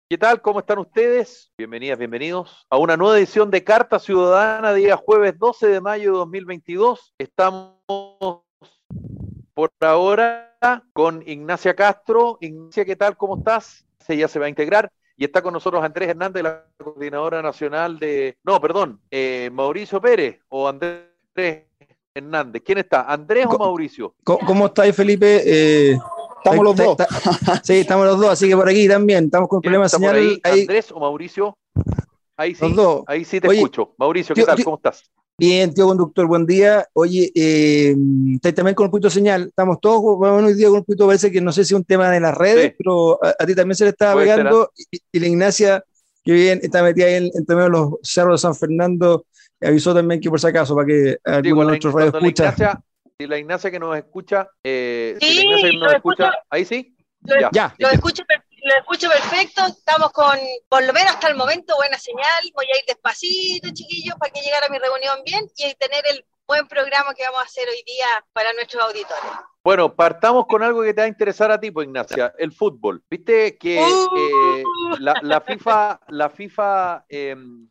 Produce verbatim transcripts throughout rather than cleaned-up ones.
¿Qué tal? ¿Cómo están ustedes? Bienvenidas, bienvenidos a una nueva edición de Carta Ciudadana, día jueves doce de mayo de dos mil veintidós. Estamos por ahora con Ignacia Castro. Ignacia, ¿qué tal? ¿Cómo estás? Ella se va a integrar. Y está con nosotros Andrés Hernández, la coordinadora nacional de... No, perdón, eh, Mauricio Pérez o Andrés Hernández. ¿Quién está? ¿Andrés o Mauricio? ¿Cómo, cómo estáis, Felipe? Eh, estamos los dos. Sí, estamos los dos, así que por aquí también. Estamos con problemas de señal. Ahí, ahí, ¿Andrés o Mauricio? Ahí sí, los dos. Ahí sí te Oye, escucho. Mauricio, ¿qué tío, tal? tío, ¿Cómo estás? Bien, tío conductor, buen día. Oye, eh, estáis también con un poquito de señal. Estamos todos, bueno, hoy día con un poquito, parece que no sé si es un tema de las redes, sí. pero a, a ti también se le estaba Puede pegando. Ser, ¿eh? y, y la Ignacia, que bien está metida ahí en, entre medio de los cerros de San Fernando, avisó también que por si acaso, para que alguno de nuestros radios escucha. Si la Ignacia que nos escucha, eh, sí, si la Ignacia que nos escucha, escucho, ahí sí, lo, ya. ya. Lo, escucho, lo escucho perfecto, estamos con, por lo menos hasta el momento, buena señal. Voy a ir despacito, chiquillos, para que llegara a mi reunión bien y tener el buen programa que vamos a hacer hoy día para nuestros auditores. Bueno, partamos con algo que te va a interesar a ti, pues, Ignacia, el fútbol. Viste que uh, eh, la, la FIFA, la FIFA eh,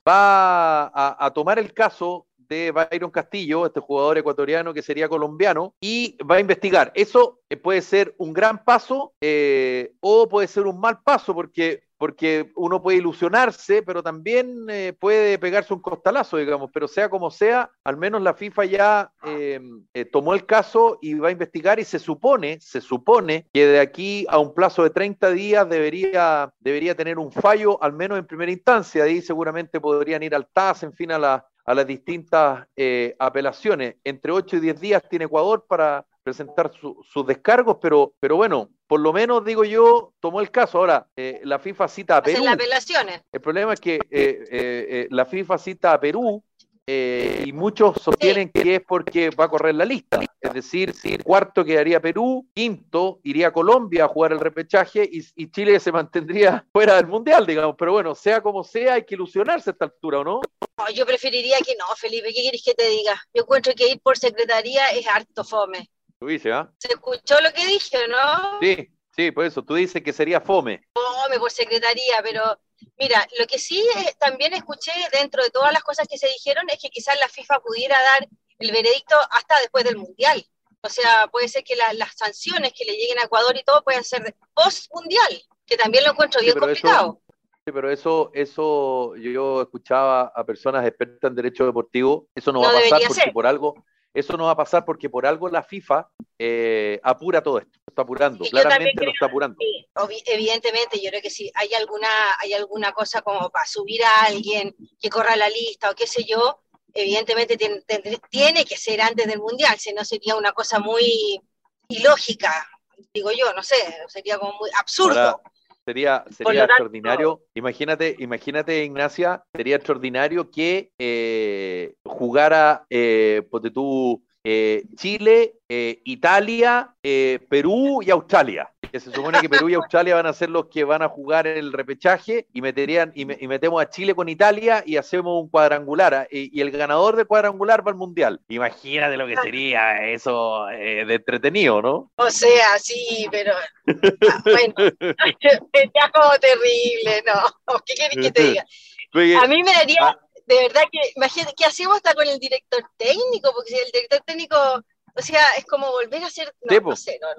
va a, a tomar el caso de Byron Castillo, este jugador ecuatoriano que sería colombiano, y va a investigar. Eso eh, puede ser un gran paso eh, o puede ser un mal paso, porque, porque uno puede ilusionarse, pero también eh, puede pegarse un costalazo, digamos, pero sea como sea, al menos la FIFA ya eh, eh, tomó el caso y va a investigar, y se supone, se supone que de aquí a un plazo de treinta días debería, debería tener un fallo, al menos en primera instancia. Ahí seguramente podrían ir al T A S, en fin, a la a las distintas eh, apelaciones. Entre ocho y diez días tiene Ecuador para presentar su, sus descargos, pero, pero bueno, por lo menos, digo yo, tomó el caso. Ahora, eh, la FIFA cita a Perú. Hacen las apelaciones. El problema es que eh, eh, eh, la FIFA cita a Perú eh, y muchos sostienen sí. que es porque va a correr la lista. Es decir, cuarto quedaría Perú, quinto iría Colombia a jugar el repechaje y, y Chile se mantendría fuera del Mundial, digamos. Pero bueno, sea como sea, hay que ilusionarse a esta altura, ¿o no? No, yo preferiría que no, Felipe. ¿Qué quieres que te diga? Yo encuentro que ir por secretaría es harto fome. Tú dices, ¿ah? ¿Se escuchó lo que dije, no? Sí, sí, por eso. Tú dices que sería fome. Fome por secretaría, pero mira, lo que sí es, también escuché dentro de todas las cosas que se dijeron es que quizás la FIFA pudiera dar el veredicto hasta después del Mundial. O sea, puede ser que la, las sanciones que le lleguen a Ecuador y todo puedan ser post-Mundial, que también lo encuentro bien sí, complicado. Eso... Sí, pero eso, eso yo escuchaba a personas expertas en derecho deportivo, eso no, no va a pasar porque ser. por algo, eso no va a pasar porque por algo la FIFA eh, apura todo esto, lo está apurando, sí, claramente creo, lo está apurando. Sí, evidentemente, yo creo que si hay alguna, hay alguna cosa como para subir a alguien que corra la lista o qué sé yo, evidentemente tiene, tiene que ser antes del Mundial, si no sería una cosa muy ilógica, digo yo, no sé, sería como muy absurdo. Ahora, Sería, sería extraordinario, imagínate, imagínate, Ignacia, sería extraordinario que eh, jugara, eh, ponte tú, eh, Chile, eh, Italia, eh, Perú y Australia. Que se supone que Perú y Australia van a ser los que van a jugar el repechaje y meterían y, me, y metemos a Chile con Italia y hacemos un cuadrangular y, y el ganador del cuadrangular va al Mundial. Imagínate lo que sería eso eh, de entretenido, ¿no? O sea, sí, pero ah, bueno, sería como terrible, ¿no? ¿Qué querés que te diga? A mí me daría, ah, de verdad que, imagínate, ¿qué hacemos hasta con el director técnico? Porque si el director técnico, o sea, es como volver a ser, no, no sé, no, no,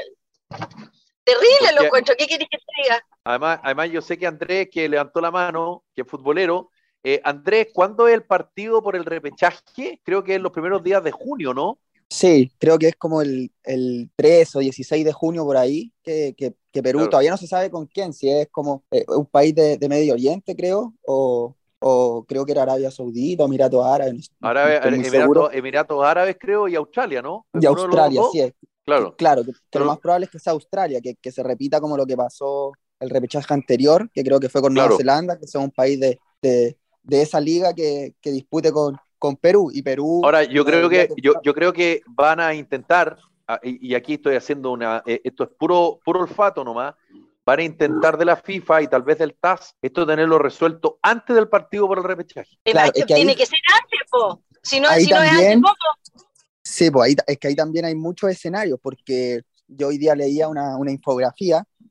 no. Terrible porque, lo encuentro, ¿qué querés que te diga? Además, además, yo sé que Andrés, que levantó la mano, que es futbolero, eh, Andrés, ¿cuándo es el partido por el repechaje? Creo que es los primeros días de junio, ¿no? Sí, creo que es como el, el tres o dieciséis de junio por ahí, que, que, que Perú claro. Todavía no se sabe con quién, si es como eh, un país de, de Medio Oriente, creo, o, o creo que era Arabia Saudita o Emiratos Árabes. Arabe, no Emiratos, Emiratos Árabes, creo, y Australia, ¿no? Y Australia, sí es. Claro, que, claro que, que pero, lo más probable es que sea Australia, que, que se repita como lo que pasó el repechaje anterior, que creo que fue con claro. Nueva Zelanda, que sea un país de, de, de esa liga que, que dispute con, con Perú, y Perú... Ahora, yo creo que, que yo, yo creo que van a intentar, y, y aquí estoy haciendo una, eh, esto es puro, puro olfato nomás, van a intentar de la FIFA y tal vez del T A S, esto tenerlo resuelto antes del partido por el repechaje. Claro, es que tiene ahí, que ser antes, po. Si no, si también, no es antes, ¿cómo? Sí, pues ahí, es que ahí también hay muchos escenarios, porque yo hoy día leía una, una infografía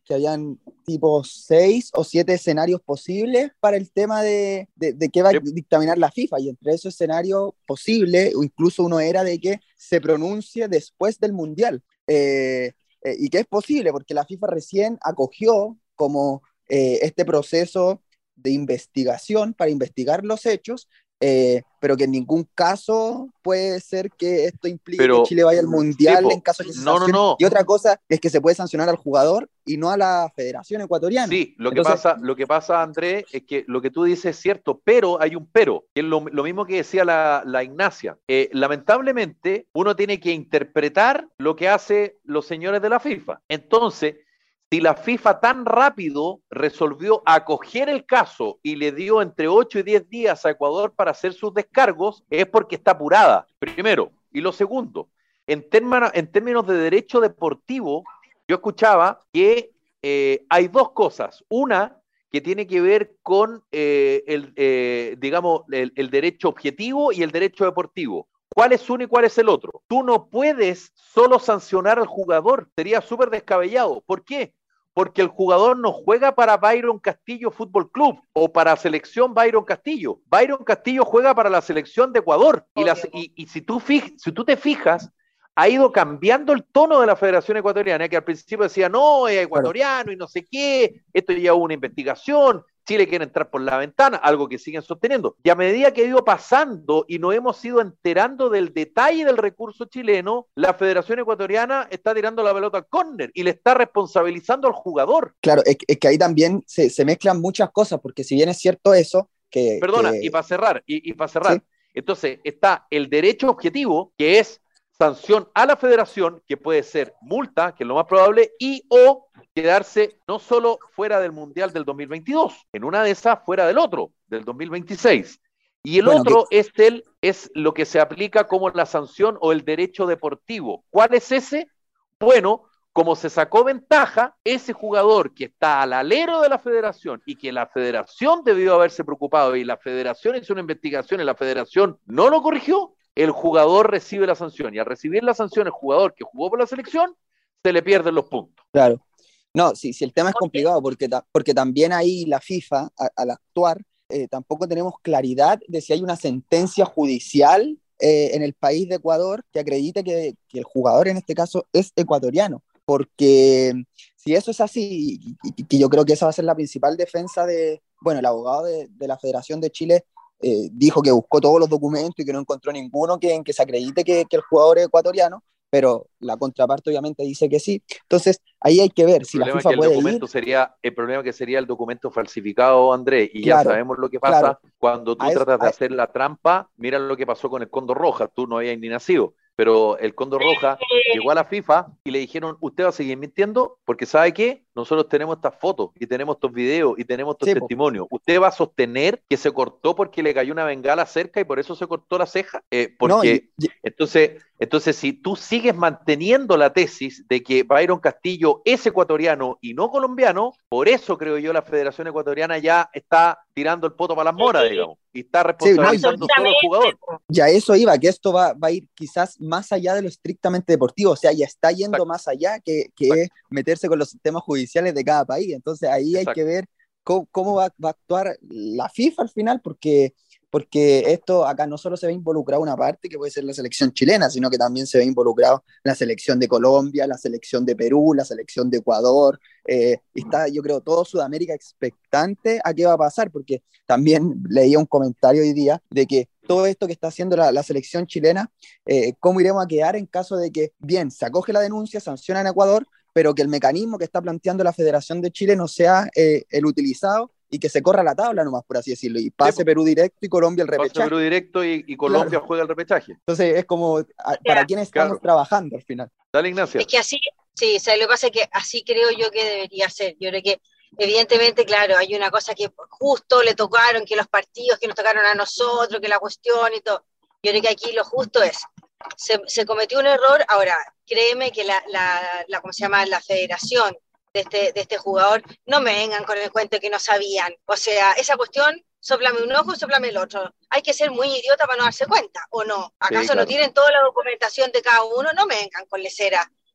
que habían tipo seis o siete escenarios posibles para el tema de, de, de qué va a dictaminar la FIFA, y entre esos escenarios posibles, o incluso uno era de que se pronuncie después del Mundial, eh, eh, y que es posible, porque la FIFA recién acogió como eh, este proceso de investigación para investigar los hechos, Eh, pero que en ningún caso puede ser que esto implique pero, que Chile vaya al Mundial tipo, en caso de que se no, sancione. No, no. Y otra cosa es que se puede sancionar al jugador y no a la Federación Ecuatoriana. Sí, lo que, Entonces, pasa, lo que pasa, Andrés, es que lo que tú dices es cierto, pero hay un pero, que es lo, lo mismo que decía la, la Ignacia. Eh, lamentablemente, uno tiene que interpretar lo que hacen los señores de la FIFA. Entonces, si la FIFA tan rápido resolvió acoger el caso y le dio entre ocho y diez días a Ecuador para hacer sus descargos, es porque está apurada, primero. Y lo segundo, en, término, en términos de derecho deportivo, yo escuchaba que eh, hay dos cosas. Una, que tiene que ver con eh, el, eh, digamos, el, el derecho objetivo y el derecho deportivo. ¿Cuál es uno y cuál es el otro? Tú no puedes solo sancionar al jugador, sería súper descabellado. ¿Por qué? Porque el jugador no juega para Byron Castillo Fútbol Club o para selección Byron Castillo. Byron Castillo juega para la selección de Ecuador. Y, las, y, y si, tú fij, si tú te fijas, ha ido cambiando el tono de la Federación Ecuatoriana, que al principio decía, no, es ecuatoriano y no sé qué, esto ya hubo una investigación, Chile quiere entrar por la ventana, algo que siguen sosteniendo. Y a medida que ha ido pasando y nos hemos ido enterando del detalle del recurso chileno, la Federación Ecuatoriana está tirando la pelota al córner y le está responsabilizando al jugador. Claro, es, es que ahí también se, se mezclan muchas cosas, porque si bien es cierto eso, que... Perdona, que... y para cerrar, y, y para cerrar, ¿sí? Entonces está el derecho objetivo, que es sanción a la federación, que puede ser multa, que es lo más probable, y o quedarse no solo fuera del Mundial del dos mil veintidós, en una de esas fuera del otro, del dos mil veintiséis. Y el bueno, otro que... es, el, es lo que se aplica como la sanción o el derecho deportivo. ¿Cuál es ese? Bueno, como se sacó ventaja, ese jugador que está al alero de la federación y que la federación debió haberse preocupado y la federación hizo una investigación y la federación no lo corrigió, el jugador recibe la sanción, y al recibir la sanción el jugador que jugó por la selección, se le pierden los puntos. Claro. No, sí, sí, el tema es complicado porque, porque también ahí la FIFA, a, al actuar, eh, tampoco tenemos claridad de si hay una sentencia judicial eh, en el país de Ecuador que acredite que, que el jugador en este caso es ecuatoriano. Porque si eso es así, y, y, y yo creo que esa va a ser la principal defensa de, bueno, el abogado de, de la Federación de Chile, Eh, dijo que buscó todos los documentos y que no encontró ninguno que, en que se acredite que, que el jugador es ecuatoriano, pero la contraparte obviamente dice que sí. Entonces ahí hay que ver si la FIFA puede ir. Sería, el problema que sería el documento falsificado, Andrés, y claro, ya sabemos lo que pasa claro. Cuando tú a tratas es, de hacer la trampa. Mira lo que pasó con el Cóndor Roja, tú no habías ni nacido, pero el Cóndor Roja llegó a la FIFA y le dijeron, usted va a seguir mintiendo, porque ¿sabe qué? Nosotros tenemos estas fotos, y tenemos estos videos, y tenemos estos sí, testimonios. Po. ¿Usted va a sostener que se cortó porque le cayó una bengala cerca y por eso se cortó la ceja? Eh, porque, no, y, y... entonces, entonces, si tú sigues manteniendo la tesis de que Byron Castillo es ecuatoriano y no colombiano, por eso creo yo la Federación Ecuatoriana ya está tirando el poto para las moras, sí, digamos, y está responsabilizando sí, no, solo al jugador. Ya eso iba, que esto va, va a ir quizás más allá de lo estrictamente deportivo, o sea, ya está yendo Exacto. más allá que, que meterse con los sistemas judiciales de cada país. Entonces ahí Exacto. hay que ver cómo, cómo va, va a actuar la FIFA al final, porque, porque esto acá no solo se ve involucrado una parte que puede ser la selección chilena, sino que también se ve involucrado la selección de Colombia, la selección de Perú, la selección de Ecuador. Eh, está, yo creo, todo Sudamérica expectante a qué va a pasar, porque también leía un comentario hoy día de que todo esto que está haciendo la, la selección chilena, eh, cómo iremos a quedar en caso de que, bien, se acoge la denuncia, sancionan a Ecuador, pero que el mecanismo que está planteando la Federación de Chile no sea eh, el utilizado y que se corra la tabla nomás, por así decirlo, y pase sí, Perú directo y Colombia el repechaje. Pase Perú directo y, y Colombia claro. juega el repechaje. Entonces es como, a, ¿para claro. quién estamos claro. trabajando al final? Dale, Ignacia. Es que así, sí, o sea, lo que pasa es que así creo yo que debería ser. Yo creo que evidentemente, claro, hay una cosa que justo le tocaron, que los partidos que nos tocaron a nosotros, que la cuestión y todo. Yo creo que aquí lo justo es, se, se cometió un error. Ahora, créeme que la, la, la ¿cómo se llama? La federación de este, de este jugador, no me vengan con el cuento que no sabían. O sea, esa cuestión, sóplame un ojo, sóplame el otro. Hay que ser muy idiota para no darse cuenta, ¿o no? ¿Acaso sí, claro. no tienen toda la documentación de cada uno? No me vengan con lesera.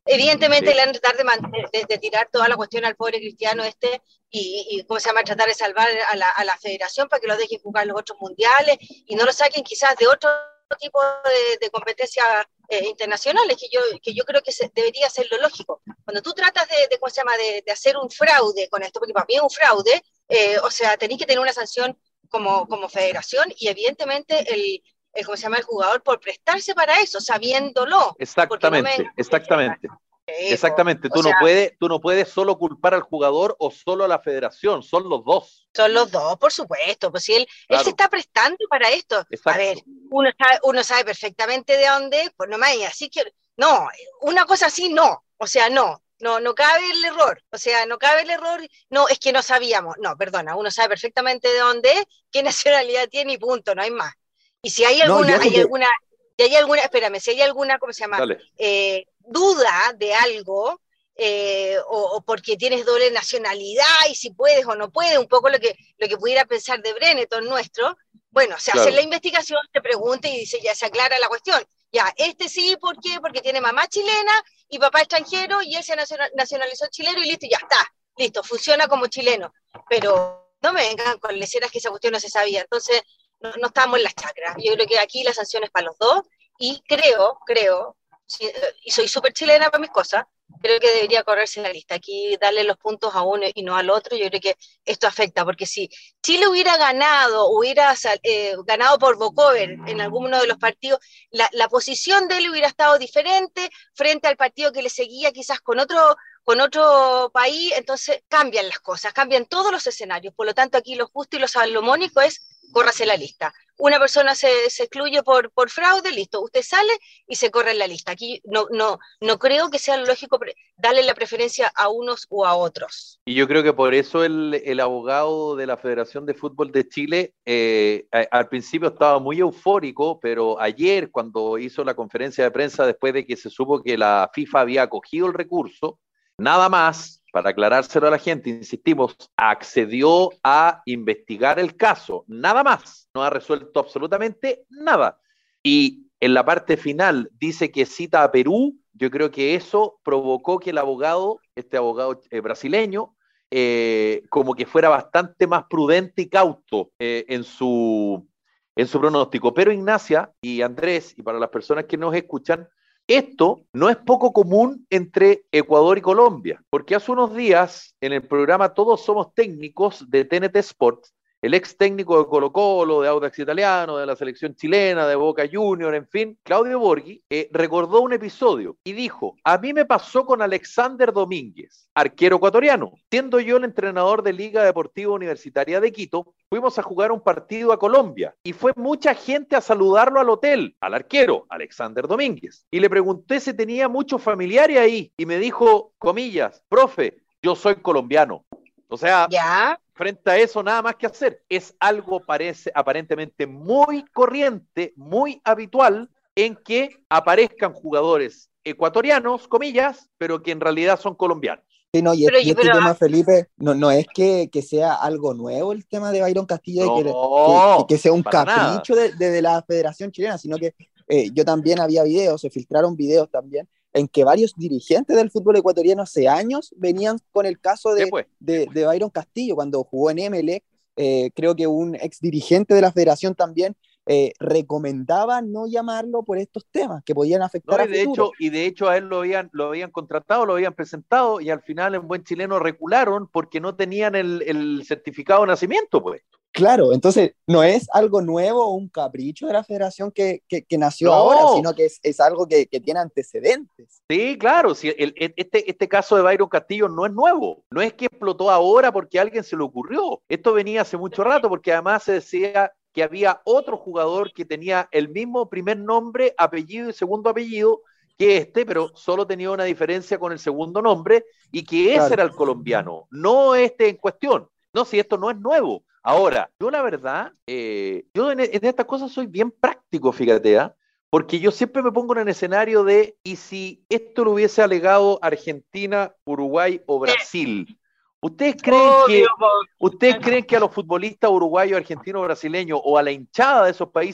Evidentemente sí. Le van a tratar de, mantener, de, de tirar toda la cuestión al pobre Cristiano este y, y ¿cómo se llama? Tratar de salvar a la, a la federación para que lo dejen jugar los otros mundiales y no lo saquen quizás de otro tipo de, de competencias eh, internacionales, que yo, que yo creo que se, debería ser lo lógico. Cuando tú tratas de, de, ¿cómo se llama? De, de hacer un fraude con esto, porque para mí es un fraude, eh, o sea, tenéis que tener una sanción como, como federación y evidentemente el, el, ¿cómo se llama? El jugador por prestarse para eso, sabiéndolo. Exactamente, no me... exactamente. Exactamente, tú, o sea, no puedes, tú no puedes solo culpar al jugador o solo a la federación, son los dos. Son los dos, por supuesto, pues si él, claro. él se está prestando para esto. Exacto. A ver, uno sabe, uno sabe perfectamente de dónde, pues no me así que, no, una cosa así no, o sea, no, no, no cabe el error, o sea, no cabe el error, no, es que no sabíamos, no, perdona, uno sabe perfectamente de dónde es, qué nacionalidad tiene y punto, no hay más. Y si hay alguna, no, hay que... alguna, si hay alguna, espérame, si hay alguna, ¿cómo se llama? Eh, duda de algo, eh, o, o porque tienes doble nacionalidad y si puedes o no puedes, un poco lo que, lo que pudiera pensar de Breneton nuestro, bueno, se claro. hace la investigación, se pregunta y dice, ya se aclara la cuestión. Ya, este sí, ¿por qué? Porque tiene mamá chilena y papá extranjero y él se nacionalizó chileno y listo, ya está, listo, funciona como chileno. Pero no me vengan con leceras que esa cuestión no se sabía, entonces no, no estamos en las chacras. Yo creo que aquí la sanción es para los dos y creo, creo, y soy súper chilena para mis cosas, creo que debería correrse la lista, aquí darle los puntos a uno y no al otro, yo creo que esto afecta, porque si Chile hubiera ganado, hubiera eh, ganado por walkover en alguno de los partidos, la, la posición de él hubiera estado diferente frente al partido que le seguía quizás con otro, con otro país, entonces cambian las cosas, cambian todos los escenarios, por lo tanto aquí lo justo y lo salomónico es córrase la lista. Una persona se, se excluye por, por fraude, listo, usted sale y se corre en la lista. Aquí no, no, no creo que sea lógico darle la preferencia a unos o a otros. Y yo creo que por eso el, el abogado de la Federación de Fútbol de Chile eh, a, al principio estaba muy eufórico, pero ayer cuando hizo la conferencia de prensa después de que se supo que la FIFA había acogido el recurso, nada más, para aclarárselo a la gente, insistimos, accedió a investigar el caso, nada más, no ha resuelto absolutamente nada. Y en la parte final dice que cita a Perú, yo creo que eso provocó que el abogado, este abogado eh, brasileño, eh, como que fuera bastante más prudente y cauto eh, en su, en su pronóstico. Pero Ignacia y Andrés, y para las personas que nos escuchan, esto no es poco común entre Ecuador y Colombia, porque hace unos días en el programa Todos Somos Técnicos de T N T Sports, el ex técnico de Colo-Colo, de Audax Italiano, de la selección chilena, de Boca Juniors, en fin, Claudio Borghi, eh, recordó un episodio y dijo, a mí me pasó con Alexander Domínguez, arquero ecuatoriano. Siendo yo el entrenador de Liga Deportiva Universitaria de Quito, fuimos a jugar un partido a Colombia y fue mucha gente a saludarlo al hotel, al arquero, Alexander Domínguez. Y le pregunté si tenía muchos familiares ahí y me dijo, comillas, profe, yo soy colombiano. O sea, ¿ya? Frente a eso nada más que hacer. Es algo parece aparentemente muy corriente, muy habitual, en que aparezcan jugadores ecuatorianos, comillas, pero que en realidad son colombianos. Sí, no, y, pero, y este pero, tema, Felipe, no, no es que, que sea algo nuevo el tema de Byron Castillo, no, y que, que, que, que sea un capricho de, de, de la Federación Chilena, sino que eh, yo también había videos, se filtraron videos también, en que varios dirigentes del fútbol ecuatoriano hace años venían con el caso de, de, de Byron Castillo, cuando jugó en Emelec, eh, creo que un ex dirigente de la federación también eh, recomendaba no llamarlo por estos temas que podían afectar no, y a de futuro. hecho Y de hecho a él lo habían, lo habían contratado, lo habían presentado y al final en buen chileno recularon porque no tenían el, el certificado de nacimiento, pues. Claro, entonces no es algo nuevo o un capricho de la federación que, que, que nació no. ahora, sino que es, es algo que, que tiene antecedentes. Sí, claro, sí, el, el, este, este caso de Byron Castillo no es nuevo, no es que explotó ahora porque a alguien se le ocurrió, esto venía hace mucho rato porque además se decía que había otro jugador que tenía el mismo primer nombre, apellido y segundo apellido que este, pero solo tenía una diferencia con el segundo nombre y que ese claro. era el colombiano, no este en cuestión. No, si esto no es nuevo. Ahora, yo la verdad, eh, yo en, en estas cosas soy bien práctico, fíjate, ¿eh? Porque yo siempre me pongo en el escenario de, ¿y si esto lo hubiese alegado Argentina, Uruguay o Brasil? ¿Ustedes creen, oh, que, ¿ustedes creen que a los futbolistas uruguayos, argentinos, brasileños o a la hinchada de esos países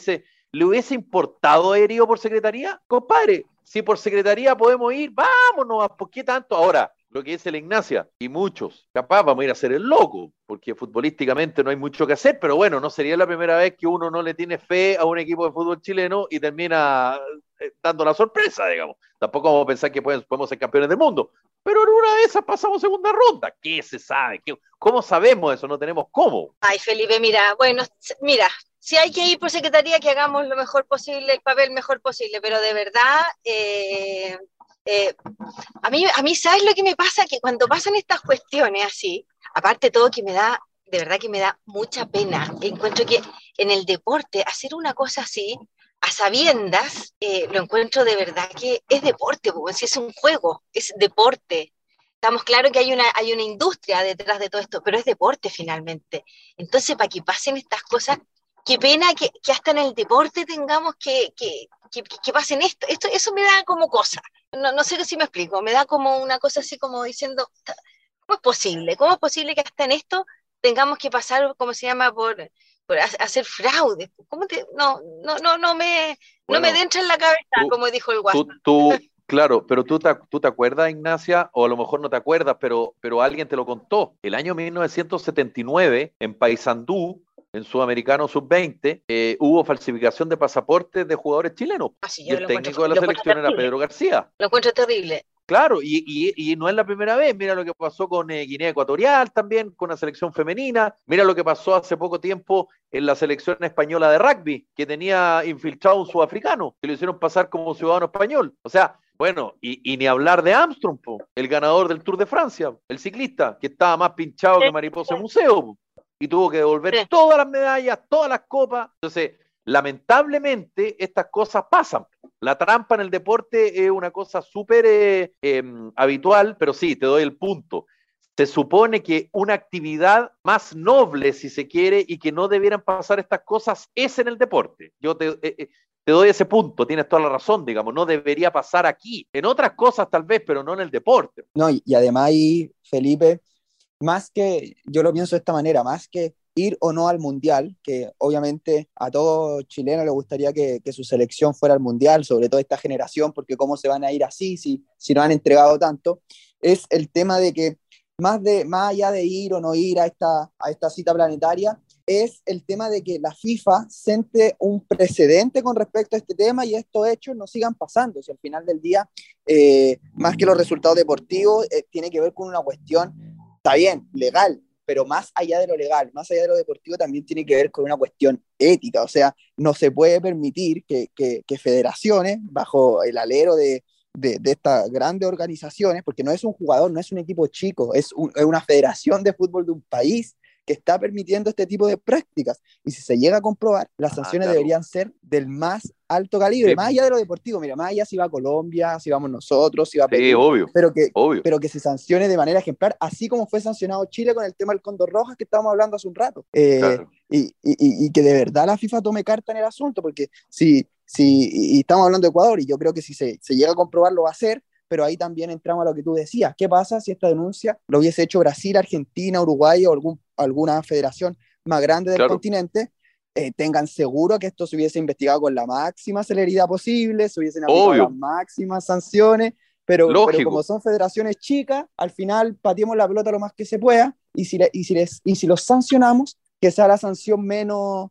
¿Le hubiese importado haber ido por secretaría? Compadre, si por secretaría podemos ir, vámonos, ¿por qué tanto? Ahora, lo que dice la Ignacia, y muchos, capaz vamos a ir a hacer el loco, porque futbolísticamente no hay mucho que hacer, pero bueno, no sería la primera vez que uno no le tiene fe a un equipo de fútbol chileno y termina eh, dando la sorpresa, digamos. Tampoco vamos a pensar que podemos, podemos ser campeones del mundo, pero en una de esas pasamos segunda ronda. ¿Qué se sabe? ¿Qué, ¿Cómo sabemos eso? No tenemos cómo. Ay, Felipe, mira, bueno, mira, si hay que ir por secretaría, que hagamos lo mejor posible, el papel mejor posible, pero de verdad... Eh... Eh, a mí, a mí, ¿sabes lo que me pasa? Que cuando pasan estas cuestiones así, aparte de todo que me da, de verdad que me da mucha pena, encuentro que en el deporte hacer una cosa así, a sabiendas, eh, lo encuentro de verdad que es deporte, porque si es un juego, es deporte. Estamos claros que hay una, hay una industria detrás de todo esto, pero es deporte finalmente. Entonces, para que pasen estas cosas, qué pena que, que hasta en el deporte tengamos que, que, que, que pasen esto. esto. Eso me da como cosa. No, no sé si me explico, me da como una cosa así como diciendo, ¿cómo es posible? ¿Cómo es posible que hasta en esto tengamos que pasar, ¿cómo se llama?, por, por hacer fraude? ¿Cómo te, no, no, no, no me, bueno, no me entra en la cabeza, tú, como dijo el WhatsApp. Tú, tú, claro, pero tú te, tú te acuerdas, Ignacia, o a lo mejor no te acuerdas, pero, pero alguien te lo contó. El año mil novecientos setenta y nueve, en Paysandú, en Sudamericano sub veinte, eh, hubo falsificación de pasaportes de jugadores chilenos. Ah, sí, y el técnico de la selección era Pedro García. Lo encuentro terrible. Claro, y, y, y no es la primera vez. Mira lo que pasó con eh, Guinea Ecuatorial también, con la selección femenina. Mira lo que pasó hace poco tiempo en la selección española de rugby, que tenía infiltrado un sudafricano, que lo hicieron pasar como ciudadano español. O sea, bueno, y, y ni hablar de Armstrong, po, el ganador del Tour de Francia, el ciclista, que estaba más pinchado que mariposa en museo, po, y tuvo que devolver sí. todas las medallas, todas las copas. Entonces, lamentablemente, estas cosas pasan. La trampa en el deporte es una cosa súper eh, eh, habitual, pero sí, te doy el punto. Se supone que una actividad más noble, si se quiere, y que no debieran pasar estas cosas, es en el deporte. Yo te, eh, eh, te doy ese punto, tienes toda la razón, digamos, no debería pasar aquí. En otras cosas tal vez, pero no en el deporte. No, y, y además ahí, Felipe, más que, yo lo pienso de esta manera, más que ir o no al Mundial, que obviamente a todo chileno le gustaría que, que su selección fuera al Mundial, sobre todo esta generación, porque cómo se van a ir así si, si no han entregado tanto, es el tema de que más, de, más allá de ir o no ir a esta, a esta cita planetaria, es el tema de que la FIFA siente un precedente con respecto a este tema y estos hechos no sigan pasando. Si al final del día, eh, más que los resultados deportivos, eh, tiene que ver con una cuestión, está bien, legal, pero más allá de lo legal, más allá de lo deportivo, también tiene que ver con una cuestión ética. O sea, no se puede permitir que, que, que federaciones, bajo el alero de, de, de estas grandes organizaciones, porque no es un jugador, no es un equipo chico, es, un, es una federación de fútbol de un país que está permitiendo este tipo de prácticas. Y si se llega a comprobar, las sanciones ah, claro. deberían ser del más alto calibre, sí. más allá de lo deportivo. Mira, más allá si va Colombia, si vamos nosotros, si va Perú, sí, obvio, pero, que, obvio. pero que se sancione de manera ejemplar, así como fue sancionado Chile con el tema del Cóndor Rojas que estábamos hablando hace un rato. Eh, claro. y, y, y que de verdad la FIFA tome carta en el asunto, porque si, si y estamos hablando de Ecuador, y yo creo que si se, se llega a comprobar lo va a hacer, pero ahí también entramos a lo que tú decías. ¿Qué pasa si esta denuncia lo hubiese hecho Brasil, Argentina, Uruguay o algún, alguna federación más grande del claro. continente? Eh, tengan seguro que esto se hubiese investigado con la máxima celeridad posible, se hubiesen aplicado Obvio. las máximas sanciones, pero, pero como son federaciones chicas, al final pateemos la pelota lo más que se pueda, y si, le, y si, les, y si los sancionamos, que sea la sanción menos,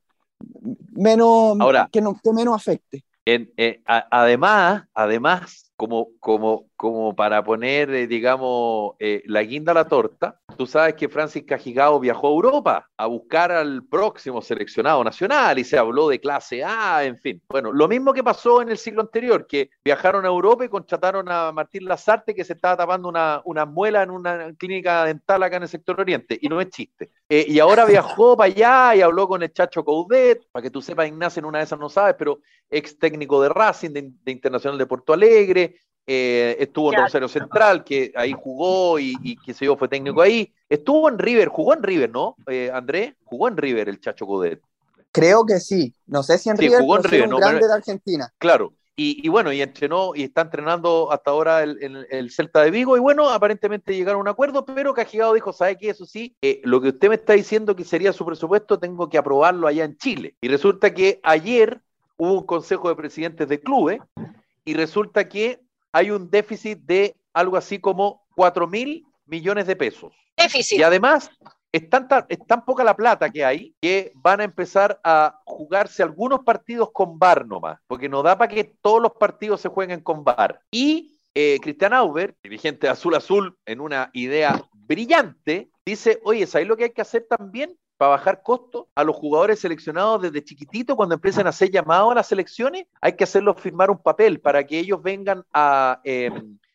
menos Ahora, que, no, que menos afecte. En, eh, a, además, además, como, como, como para poner, eh, digamos, eh, la guinda a la torta, tú sabes que Francis Cajigao viajó a Europa a buscar al próximo seleccionado nacional y se habló de clase A, en fin. Bueno, lo mismo que pasó en el siglo anterior, que viajaron a Europa y contrataron a Martín Lazarte, que se estaba tapando una, una muela en una clínica dental acá en el sector oriente, y no es chiste. Eh, y ahora viajó para allá y habló con el Chacho Coudet, para que tú sepas, Ignacio, en una de esas no sabes, pero ex técnico de Racing, de, de Internacional de Porto Alegre, eh, estuvo en Rosario Central, que ahí jugó y, y que se yo fue técnico ahí, estuvo en River, jugó en River, ¿no? Eh, André, jugó en River el Chacho Coudet. Creo que sí, no sé si en sí, River, jugó en pero River, sí un ¿no? grande pero, de Argentina. Claro, y, y bueno, y entrenó y está entrenando hasta ahora el, el, el Celta de Vigo, y bueno, aparentemente llegaron a un acuerdo, pero Cajigao dijo, ¿sabe qué? Eso sí, eh, lo que usted me está diciendo que sería su presupuesto, tengo que aprobarlo allá en Chile. Y resulta que ayer hubo un consejo de presidentes de clubes y resulta que hay un déficit de algo así como cuatro mil millones de pesos. Déficit. Y además, es tan, es tan poca la plata que hay que van a empezar a jugarse algunos partidos con V A R nomás, porque no da para que todos los partidos se jueguen con V A R. Y eh, Christian Auber, dirigente de Azul Azul, en una idea brillante, dice, oye, ¿sabes lo que hay que hacer también para bajar costos a los jugadores seleccionados desde chiquitito cuando empiecen a ser llamados a las selecciones? Hay que hacerlos firmar un papel para que ellos vengan a eh,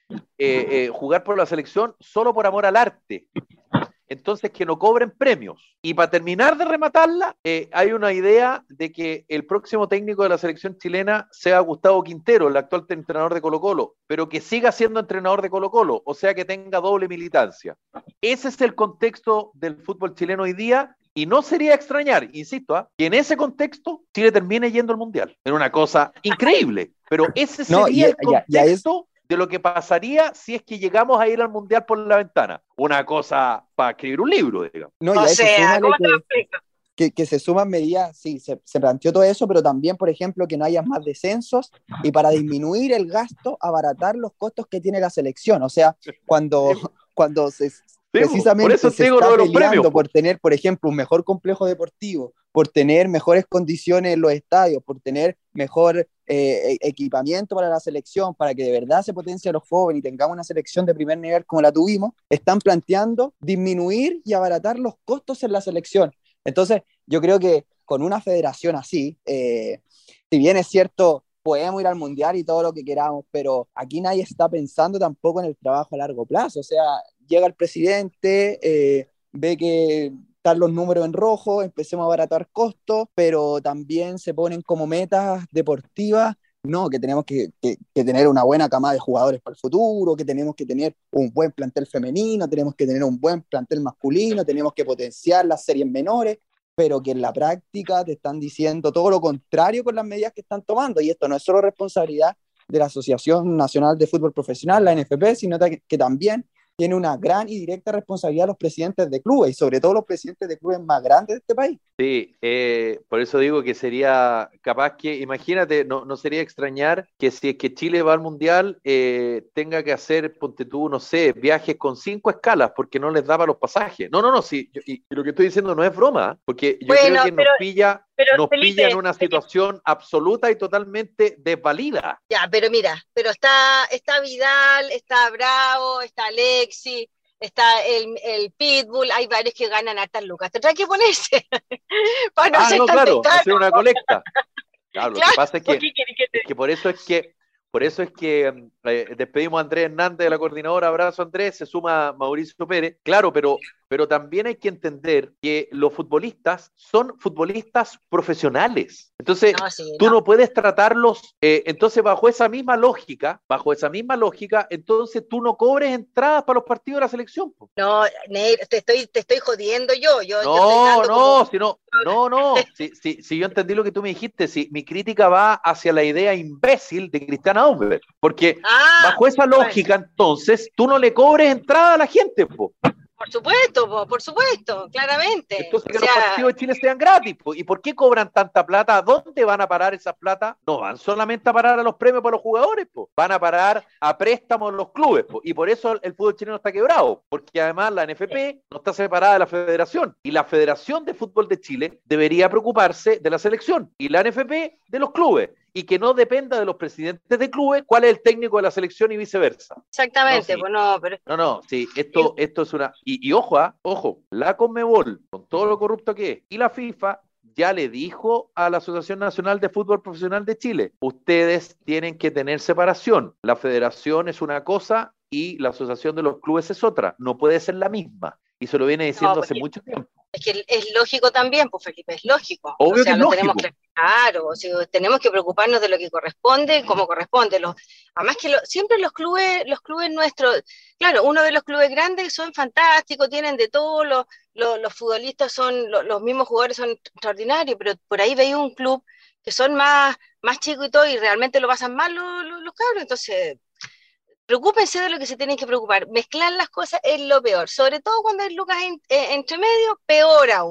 eh, eh, jugar por la selección solo por amor al arte. Entonces, que no cobren premios. Y para terminar de rematarla, eh, hay una idea de que el próximo técnico de la selección chilena sea Gustavo Quintero, el actual entrenador de Colo-Colo, pero que siga siendo entrenador de Colo-Colo, o sea que tenga doble militancia. Ese es el contexto del fútbol chileno hoy día, y no sería extrañar, insisto, ¿eh? que en ese contexto Chile termine yendo al Mundial. Era una cosa increíble, pero ese sería no, y, el contexto... Ya, ya es... de lo que pasaría si es que llegamos a ir al Mundial por la ventana. Una cosa para escribir un libro, digamos. No, o sea, ¿cómo te lo explico? Que, que se suman medidas, sí, se, se planteó todo eso, pero también, por ejemplo, que no haya más descensos y para disminuir el gasto, abaratar los costos que tiene la selección. O sea, cuando, cuando se... Sí, precisamente por eso se está peleando premios, por tener, por ejemplo, un mejor complejo deportivo, por tener mejores condiciones en los estadios, por tener mejor eh, equipamiento para la selección, para que de verdad se potencie a los jóvenes y tengamos una selección de primer nivel como la tuvimos, están planteando disminuir y abaratar los costos en la selección. Entonces, yo creo que con una federación así, eh, si bien es cierto, podemos ir al Mundial y todo lo que queramos, pero aquí nadie está pensando tampoco en el trabajo a largo plazo. O sea, llega el presidente, eh, ve que están los números en rojo, empecemos a abaratar costos, pero también se ponen como metas deportivas, no, que tenemos que, que, que tener una buena camada de jugadores para el futuro, que tenemos que tener un buen plantel femenino, tenemos que tener un buen plantel masculino, tenemos que potenciar las series menores, pero que en la práctica te están diciendo todo lo contrario con las medidas que están tomando, y esto no es solo responsabilidad de la Asociación Nacional de Fútbol Profesional, la N F P, sino que, que también tiene una gran y directa responsabilidad los presidentes de clubes, y sobre todo los presidentes de clubes más grandes de este país. Sí, eh, por eso digo que sería capaz que, imagínate, no, no sería extrañar que si es que Chile va al Mundial, eh, tenga que hacer, ponte tú, no sé, viajes con cinco escalas, porque no les daba los pasajes. No, no, no, sí, yo, y, y lo que estoy diciendo no es broma, porque yo bueno, creo que pero, nos pilla, pero, nos Felipe, pilla en una situación Felipe. absoluta y totalmente desvalida. Ya, pero mira, pero está, está Vidal, está Bravo, está Alexis, está el, el Pitbull, hay varios que ganan hartas lucas. Tendrá que ponerse para no ah, ser no, tan claro, tentado. hacer una colecta. Claro, lo claro, que pasa es que, que, que te... es que por eso es que Por eso es que eh, despedimos a Andrés Hernández de la coordinadora. Abrazo, Andrés. Se suma Mauricio Pérez. Claro, pero, pero también hay que entender que los futbolistas son futbolistas profesionales. Entonces, no, sí, tú no. no puedes tratarlos. Eh, entonces, bajo esa misma lógica, bajo esa misma lógica, entonces tú no cobres entradas para los partidos de la selección. Po. No, Neir, te estoy, te estoy jodiendo yo. yo no, yo estoy no, como... si no, no, no. Si, si, si yo entendí lo que tú me dijiste, si mi crítica va hacia la idea imbécil de Christian Auber, porque ah, bajo esa lógica, bueno. entonces, tú no le cobres entrada a la gente, po. Por supuesto, po, por supuesto, claramente. Entonces que o sea... los partidos de Chile sean gratis, po. ¿Y por qué cobran tanta plata? ¿A dónde van a parar esas plata? No van solamente a parar a los premios para los jugadores, po. Van a parar a préstamos en los clubes, po. Y por eso el fútbol chileno está quebrado, porque además la N F P no está separada de la Federación, y la Federación de Fútbol de Chile debería preocuparse de la selección, y la N F P de los clubes, y que no dependa de los presidentes de clubes cuál es el técnico de la selección y viceversa. Exactamente, no, sí. pues no, pero... No, no, sí, esto, esto es una... Y, y ojo, ¿eh? ojo, la Conmebol, con todo lo corrupto que es, y la FIFA ya le dijo a la Asociación Nacional de Fútbol Profesional de Chile, ustedes tienen que tener separación. La federación es una cosa y la asociación de los clubes es otra. No puede ser la misma. Y se lo viene diciendo no, hace mucho tiempo. Es que es lógico también, pues Felipe, es lógico. Obvio o sea, que es lo lógico. Tenemos que, claro, o sea, tenemos que preocuparnos de lo que corresponde, como corresponde. Los, además que lo, siempre los clubes, los clubes nuestros, claro, uno de los clubes grandes son fantásticos, tienen de todo, los, los, los futbolistas son, los, los mismos jugadores son extraordinarios, pero por ahí veis un club que son más, más chicos y todo, y realmente lo pasan mal los, los, los cabros, entonces... Preocúpense de lo que se tienen que preocupar. Mezclar las cosas es lo peor. Sobre todo cuando hay lucas en, eh, entre medio, peor aún.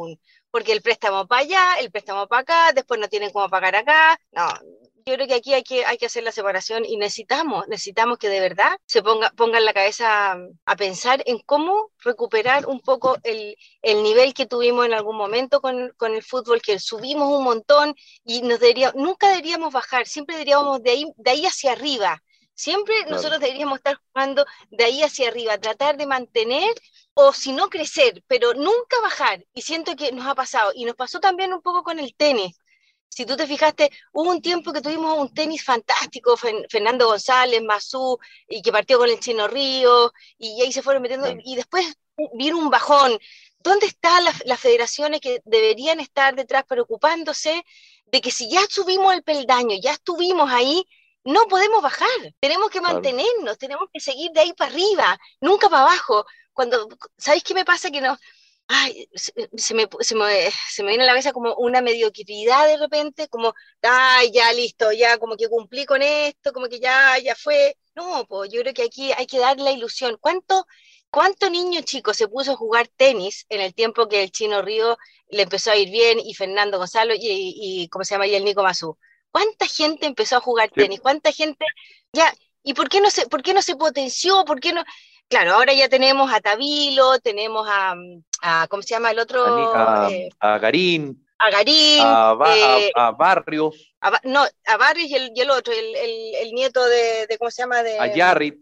porque el préstamo para allá, el préstamo para acá, después no tienen cómo pagar acá. No, yo creo que aquí hay que, hay que hacer la separación y necesitamos, necesitamos que de verdad se ponga, pongan la cabeza a, a pensar en cómo recuperar un poco el, el nivel que tuvimos en algún momento con, con el fútbol, que subimos un montón y nos debería, nunca deberíamos bajar, siempre deberíamos de ahí, de ahí hacia arriba. Siempre claro. Nosotros deberíamos estar jugando de ahí hacia arriba, tratar de mantener o si no crecer, pero nunca bajar. Y siento que nos ha pasado. Y nos pasó también un poco con el tenis. Si tú te fijaste, hubo un tiempo que tuvimos un tenis fantástico, Fernando González, Mazú, y que partió con el Chino Río, y ahí se fueron metiendo, sí. Y después vino un bajón. ¿Dónde están las, las federaciones que deberían estar detrás preocupándose de que si ya subimos el peldaño, ya estuvimos ahí, no podemos bajar, tenemos que mantenernos, claro. Tenemos que seguir de ahí para arriba, nunca para abajo. Cuando, ¿sabéis qué me pasa? Que no, ay, se, se, me, se, me, se me viene a la cabeza como una mediocridad de repente, como, ay, ya listo, ya como que cumplí con esto, como que ya, ya fue. No, pues yo creo que aquí hay que dar la ilusión. ¿Cuánto, cuánto niño chico se puso a jugar tenis en el tiempo que el Chino Río le empezó a ir bien, y Fernando Gonzalo, y, y, y ¿cómo se llama? Y el Nico Mazú? ¿Cuánta gente empezó a jugar tenis? ¿Cuánta gente ya? ¿Y por qué no se, por qué no se potenció? ¿Por qué no? Claro, ahora ya tenemos a Tabilo, tenemos a, a ¿cómo se llama el otro? A, a, eh, a Garín. A Garín. A, ba, eh, a, a Barrios. A, no, a Barrios y el, y el otro, el, el, el nieto de, de, ¿cómo se llama? De, a Yarri.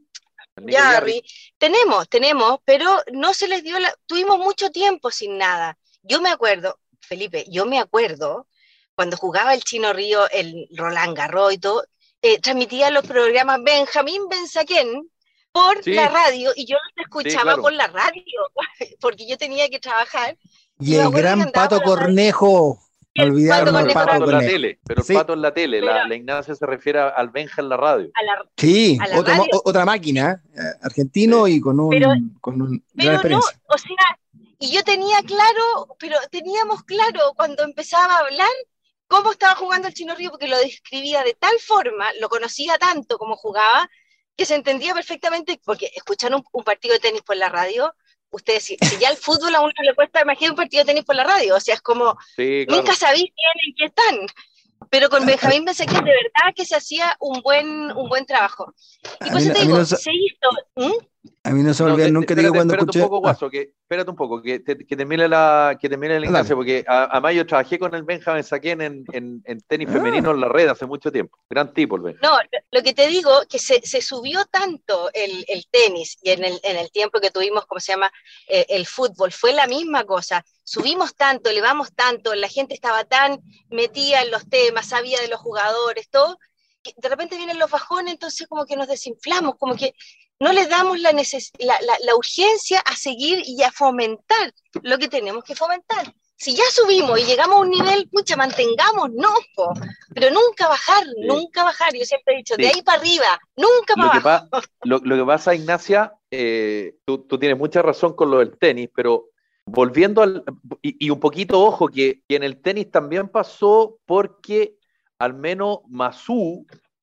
Yarri. Tenemos, tenemos, pero no se les dio la... Tuvimos mucho tiempo sin nada. Yo me acuerdo, Felipe, yo me acuerdo... Cuando jugaba el Chino Río, el Roland Garros y todo, eh, transmitía los programas Benjamín Benzaquén por sí. la radio, y yo los escuchaba sí, claro. por la radio, porque yo tenía que trabajar. Y, y el gran Pato Cornejo, no olvidarnos el Pato Cornejo. En la tele, pero sí. el Pato en la tele, pero, la, la Ignacia se refiere al Benja en la radio. A la, sí, a la otra, radio. otra máquina, argentino sí. y con un, pero, con un pero gran experiencia. No, o sea, y yo tenía claro, pero teníamos claro cuando empezaba a hablar, cómo estaba jugando el Chino Río, porque lo describía de tal forma, lo conocía tanto como jugaba, que se entendía perfectamente, porque escuchar un, un partido de tenis por la radio, ustedes, si, si ya el fútbol a uno le cuesta, imagínate un partido de tenis por la radio, o sea, es como, sí, claro. Nunca sabéis quién en qué están, pero con Benjamín Benzaquén de verdad que se hacía un buen, un buen trabajo. Y por eso te digo, no, se hizo... ¿Mm? A mí no se me olvida no, nunca, espérate, digo cuando espérate escuché... un poco, Guaso, que, espérate un poco, que, te, que termine la, que termine la instancia, porque además yo trabajé con el Benjamín Benzaquén en, en, en tenis ah. femenino en la red hace mucho tiempo. Gran tipo el Benjamín. No, lo que te digo, que se, se subió tanto el, el tenis, y en el, en el tiempo que tuvimos, ¿cómo se llama? Eh, el fútbol, fue la misma cosa. Subimos tanto, elevamos tanto, la gente estaba tan metida en los temas, sabía de los jugadores, todo, que de repente vienen los bajones, entonces como que nos desinflamos, como que no le damos la, neces la, la, la urgencia a seguir y a fomentar lo que tenemos que fomentar. Si ya subimos y llegamos a un nivel, pucha, mantengámonos, po, pero nunca bajar, sí. nunca bajar. Yo siempre he dicho, sí. de ahí para arriba, nunca para lo abajo. Que pa, lo, lo que pasa, Ignacia, eh, tú, tú tienes mucha razón con lo del tenis, pero volviendo al... Y, y un poquito, ojo, que, que en el tenis también pasó porque al menos Mazú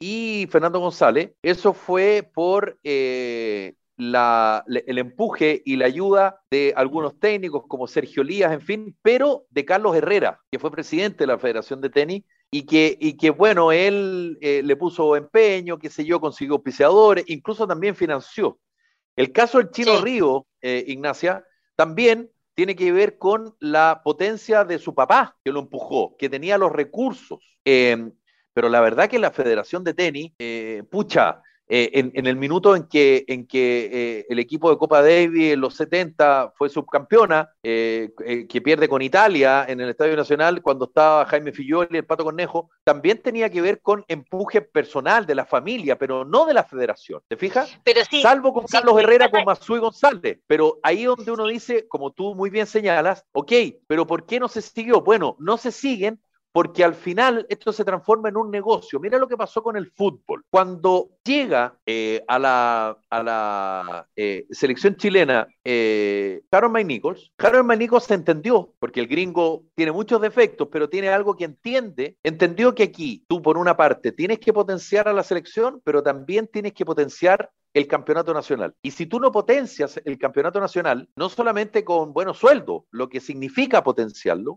y Fernando González, eso fue por eh, la, el empuje y la ayuda de algunos técnicos como Sergio Lías, en fin, pero de Carlos Herrera, que fue presidente de la Federación de Tenis, y que, y que bueno, él eh, le puso empeño, qué sé yo, consiguió auspiciadores, incluso también financió. El caso del Chino sí. Río, eh, Ignacia, también tiene que ver con la potencia de su papá, que lo empujó, que tenía los recursos. Eh, Pero la verdad que la Federación de Tenis, eh, pucha, eh, en, en el minuto en que, en que eh, el equipo de Copa Davis en los setenta fue subcampeona, eh, eh, que pierde con Italia en el Estadio Nacional cuando estaba Jaime Fillol y el Pato Cornejo, también tenía que ver con empuje personal de la familia, pero no de la Federación, ¿te fijas? Pero sí, Salvo con sí, Carlos sí, Herrera, sí. con Mazú y González, pero ahí donde uno dice, como tú muy bien señalas, ok, pero ¿por qué no se siguió? Bueno, no se siguen porque al final esto se transforma en un negocio. Mira lo que pasó con el fútbol. Cuando llega eh, a la, a la eh, selección chilena eh, Harold McNichols, Harold McNichols se entendió, porque el gringo tiene muchos defectos, pero tiene algo que entiende, entendió que aquí tú por una parte tienes que potenciar a la selección, pero también tienes que potenciar el campeonato nacional. Y si tú no potencias el campeonato nacional, no solamente con buenos sueldos, lo que significa potenciarlo,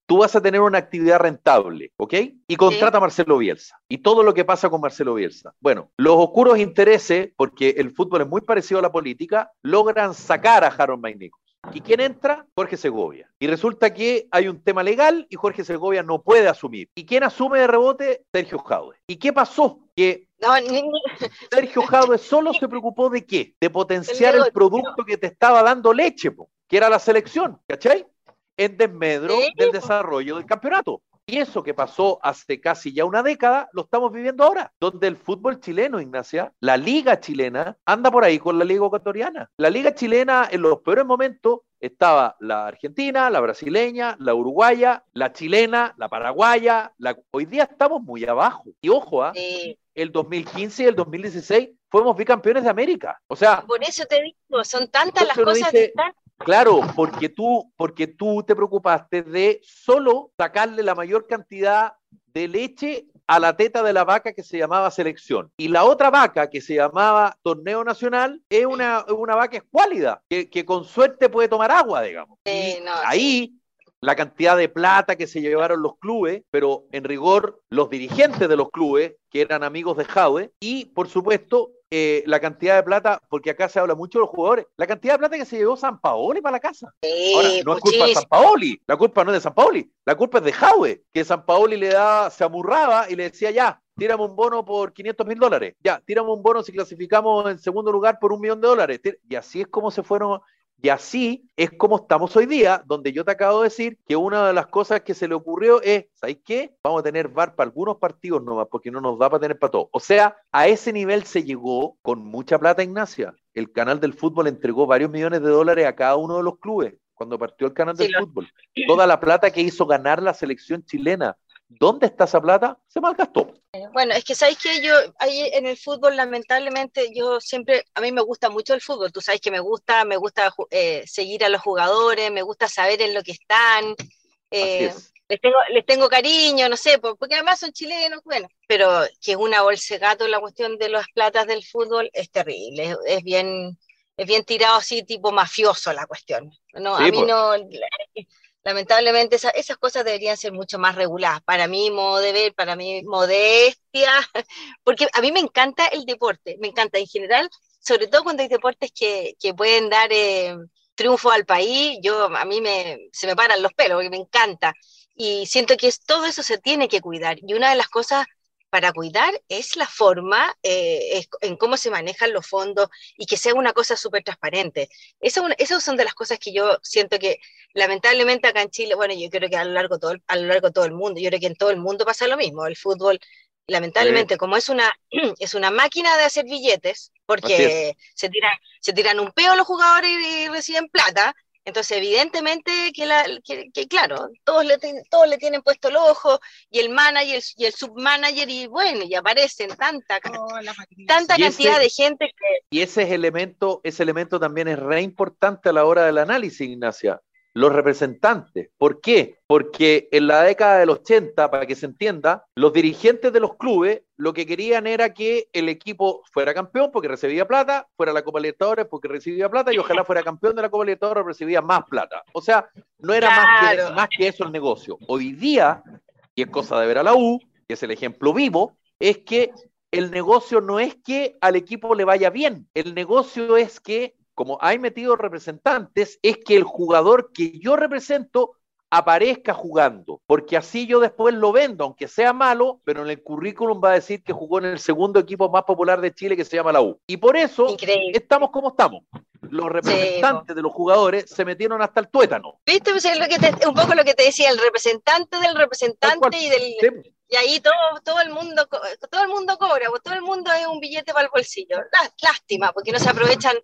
tú vas a tener una actividad rentable, ¿ok? Y contrata sí. a Marcelo Bielsa. Y todo lo que pasa con Marcelo Bielsa. Bueno, los oscuros intereses, porque el fútbol es muy parecido a la política, logran sacar a Harold Maynicos. ¿Y quién entra? Jorge Segovia. Y resulta que hay un tema legal y Jorge Segovia no puede asumir. ¿Y quién asume de rebote? Sergio Jadue. ¿Y qué pasó? Que no, ni, ni... Sergio Jadue solo se preocupó de qué? De potenciar el, el producto que te estaba dando leche, po, que era la selección, ¿cachai? En desmedro ¿Sí? del desarrollo del campeonato. Y eso que pasó hace casi ya una década, lo estamos viviendo ahora, donde el fútbol chileno, Ignacia, la liga chilena, anda por ahí con la liga ecuatoriana. La liga chilena, en los peores momentos, estaba la argentina, la brasileña, la uruguaya, la chilena, la paraguaya. La... Hoy día estamos muy abajo. Y ojo, ¿eh? Sí. El dos mil quince y el dos mil dieciséis fuimos bicampeones de América. O sea... Por eso te digo, son tantas las cosas dice, que están... Claro, porque tú, porque tú te preocupaste de solo sacarle la mayor cantidad de leche a la teta de la vaca que se llamaba selección. Y la otra vaca que se llamaba torneo nacional es una, una vaca escuálida, que, que con suerte puede tomar agua, digamos. Sí, no, ahí... Sí. La cantidad de plata que se llevaron los clubes, pero en rigor los dirigentes de los clubes, que eran amigos de Jadue, y por supuesto eh, la cantidad de plata, porque acá se habla mucho de los jugadores, la cantidad de plata que se llevó Sampaoli para la casa. Sí, ahora, no es culpa de Sampaoli, la culpa no es de Sampaoli, la culpa es de Jadue, que Sampaoli le daba, se amurraba y le decía ya, tírame un bono por quinientos mil dólares, ya, tírame un bono si clasificamos en segundo lugar por un millón de dólares, y así es como se fueron... Y así es como estamos hoy día, donde yo te acabo de decir que una de las cosas que se le ocurrió es, ¿sabes qué? Vamos a tener V A R para algunos partidos nomás, porque no nos da para tener para todo. O sea, a ese nivel se llegó con mucha plata, Ignacia. El canal del fútbol entregó varios millones de dólares a cada uno de los clubes cuando partió el canal del sí, fútbol. Lo... Toda la plata que hizo ganar la selección chilena. ¿Dónde está esa plata? Se malgastó. Bueno, es que sabéis que yo ahí en el fútbol, lamentablemente, yo siempre, a mí me gusta mucho el fútbol, tú sabes que me gusta, me gusta eh, seguir a los jugadores, me gusta saber en lo que están, eh, les, tengo, les tengo cariño, no sé, porque además son chilenos, bueno, pero que es una bolsa de gato la cuestión de las platas del fútbol es terrible, es, es bien, es bien tirado así, tipo mafioso la cuestión. No, sí, a mí pues. no... Lamentablemente esa, esas cosas deberían ser mucho más reguladas. Para mí, modo de ver, para mí, modestia, porque a mí me encanta el deporte, me encanta en general, sobre todo cuando hay deportes que, que pueden dar eh, triunfo al país, yo a mí me, se me paran los pelos, porque me encanta. Y siento que es, todo eso se tiene que cuidar. Y una de las cosas para cuidar es la forma eh, es, en cómo se manejan los fondos y que sea una cosa súper transparente. Esas eso son de las cosas que yo siento que lamentablemente acá en Chile, bueno, yo creo que a lo largo todo, a lo largo de todo el mundo, yo creo que en todo el mundo pasa lo mismo. El fútbol, lamentablemente, sí. como es una, es una máquina de hacer billetes, porque se tiran, se tiran un peo los jugadores y reciben plata. Entonces, evidentemente, que, la, que, que claro, todos le, todos le tienen puesto el ojo, y el manager y el submanager, y bueno, y aparecen tanta, oh, tanta cantidad ese, de gente que... Y ese elemento, ese elemento también es re importante a la hora del análisis, Ignacia. Los representantes. ¿Por qué? Porque en la década del ochenta, para que se entienda, los dirigentes de los clubes lo que querían era que el equipo fuera campeón porque recibía plata, fuera la Copa Libertadores porque recibía plata y ojalá fuera campeón de la Copa Libertadores porque recibía más plata. O sea, no era claro. más, que, más que eso el negocio. Hoy día, y es cosa de ver a la U, que es el ejemplo vivo, es que el negocio no es que al equipo le vaya bien, el negocio es que como hay metido representantes, es que el jugador que yo represento aparezca jugando, porque así yo después lo vendo, aunque sea malo, pero en el currículum va a decir que jugó en el segundo equipo más popular de Chile que se llama la U. Y por eso Increíble. estamos como estamos. Los representantes sí, de los jugadores se metieron hasta el tuétano. ¿Viste? Pues es lo que te, un poco lo que te decía, el representante del representante y del... Sí. Y ahí todo, todo el mundo todo el mundo cobra, todo el mundo es un billete para el bolsillo. Lástima, porque no se aprovechan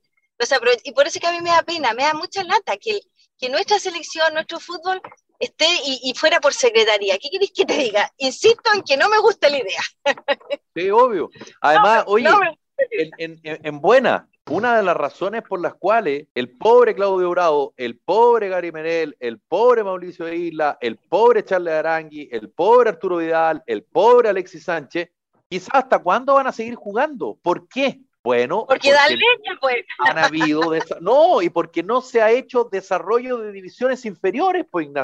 y por eso que a mí me da pena, me da mucha lata que, el, que nuestra selección, nuestro fútbol esté y, y fuera por secretaría. ¿Qué querés que te diga? Insisto en que no me gusta la idea. Sí, obvio. Además, no, oye, no me... en, en, en buena, una de las razones por las cuales el pobre Claudio Bravo, el pobre Gary Menel, el pobre Mauricio Isla, el pobre Charles Arangui, el pobre Arturo Vidal, el pobre Alexis Sánchez, quizás hasta cuándo van a seguir jugando. ¿Por qué? Bueno, porque, porque da leche, pues. Han habido, no, y porque no se ha hecho desarrollo de divisiones inferiores, pues, Ignacia.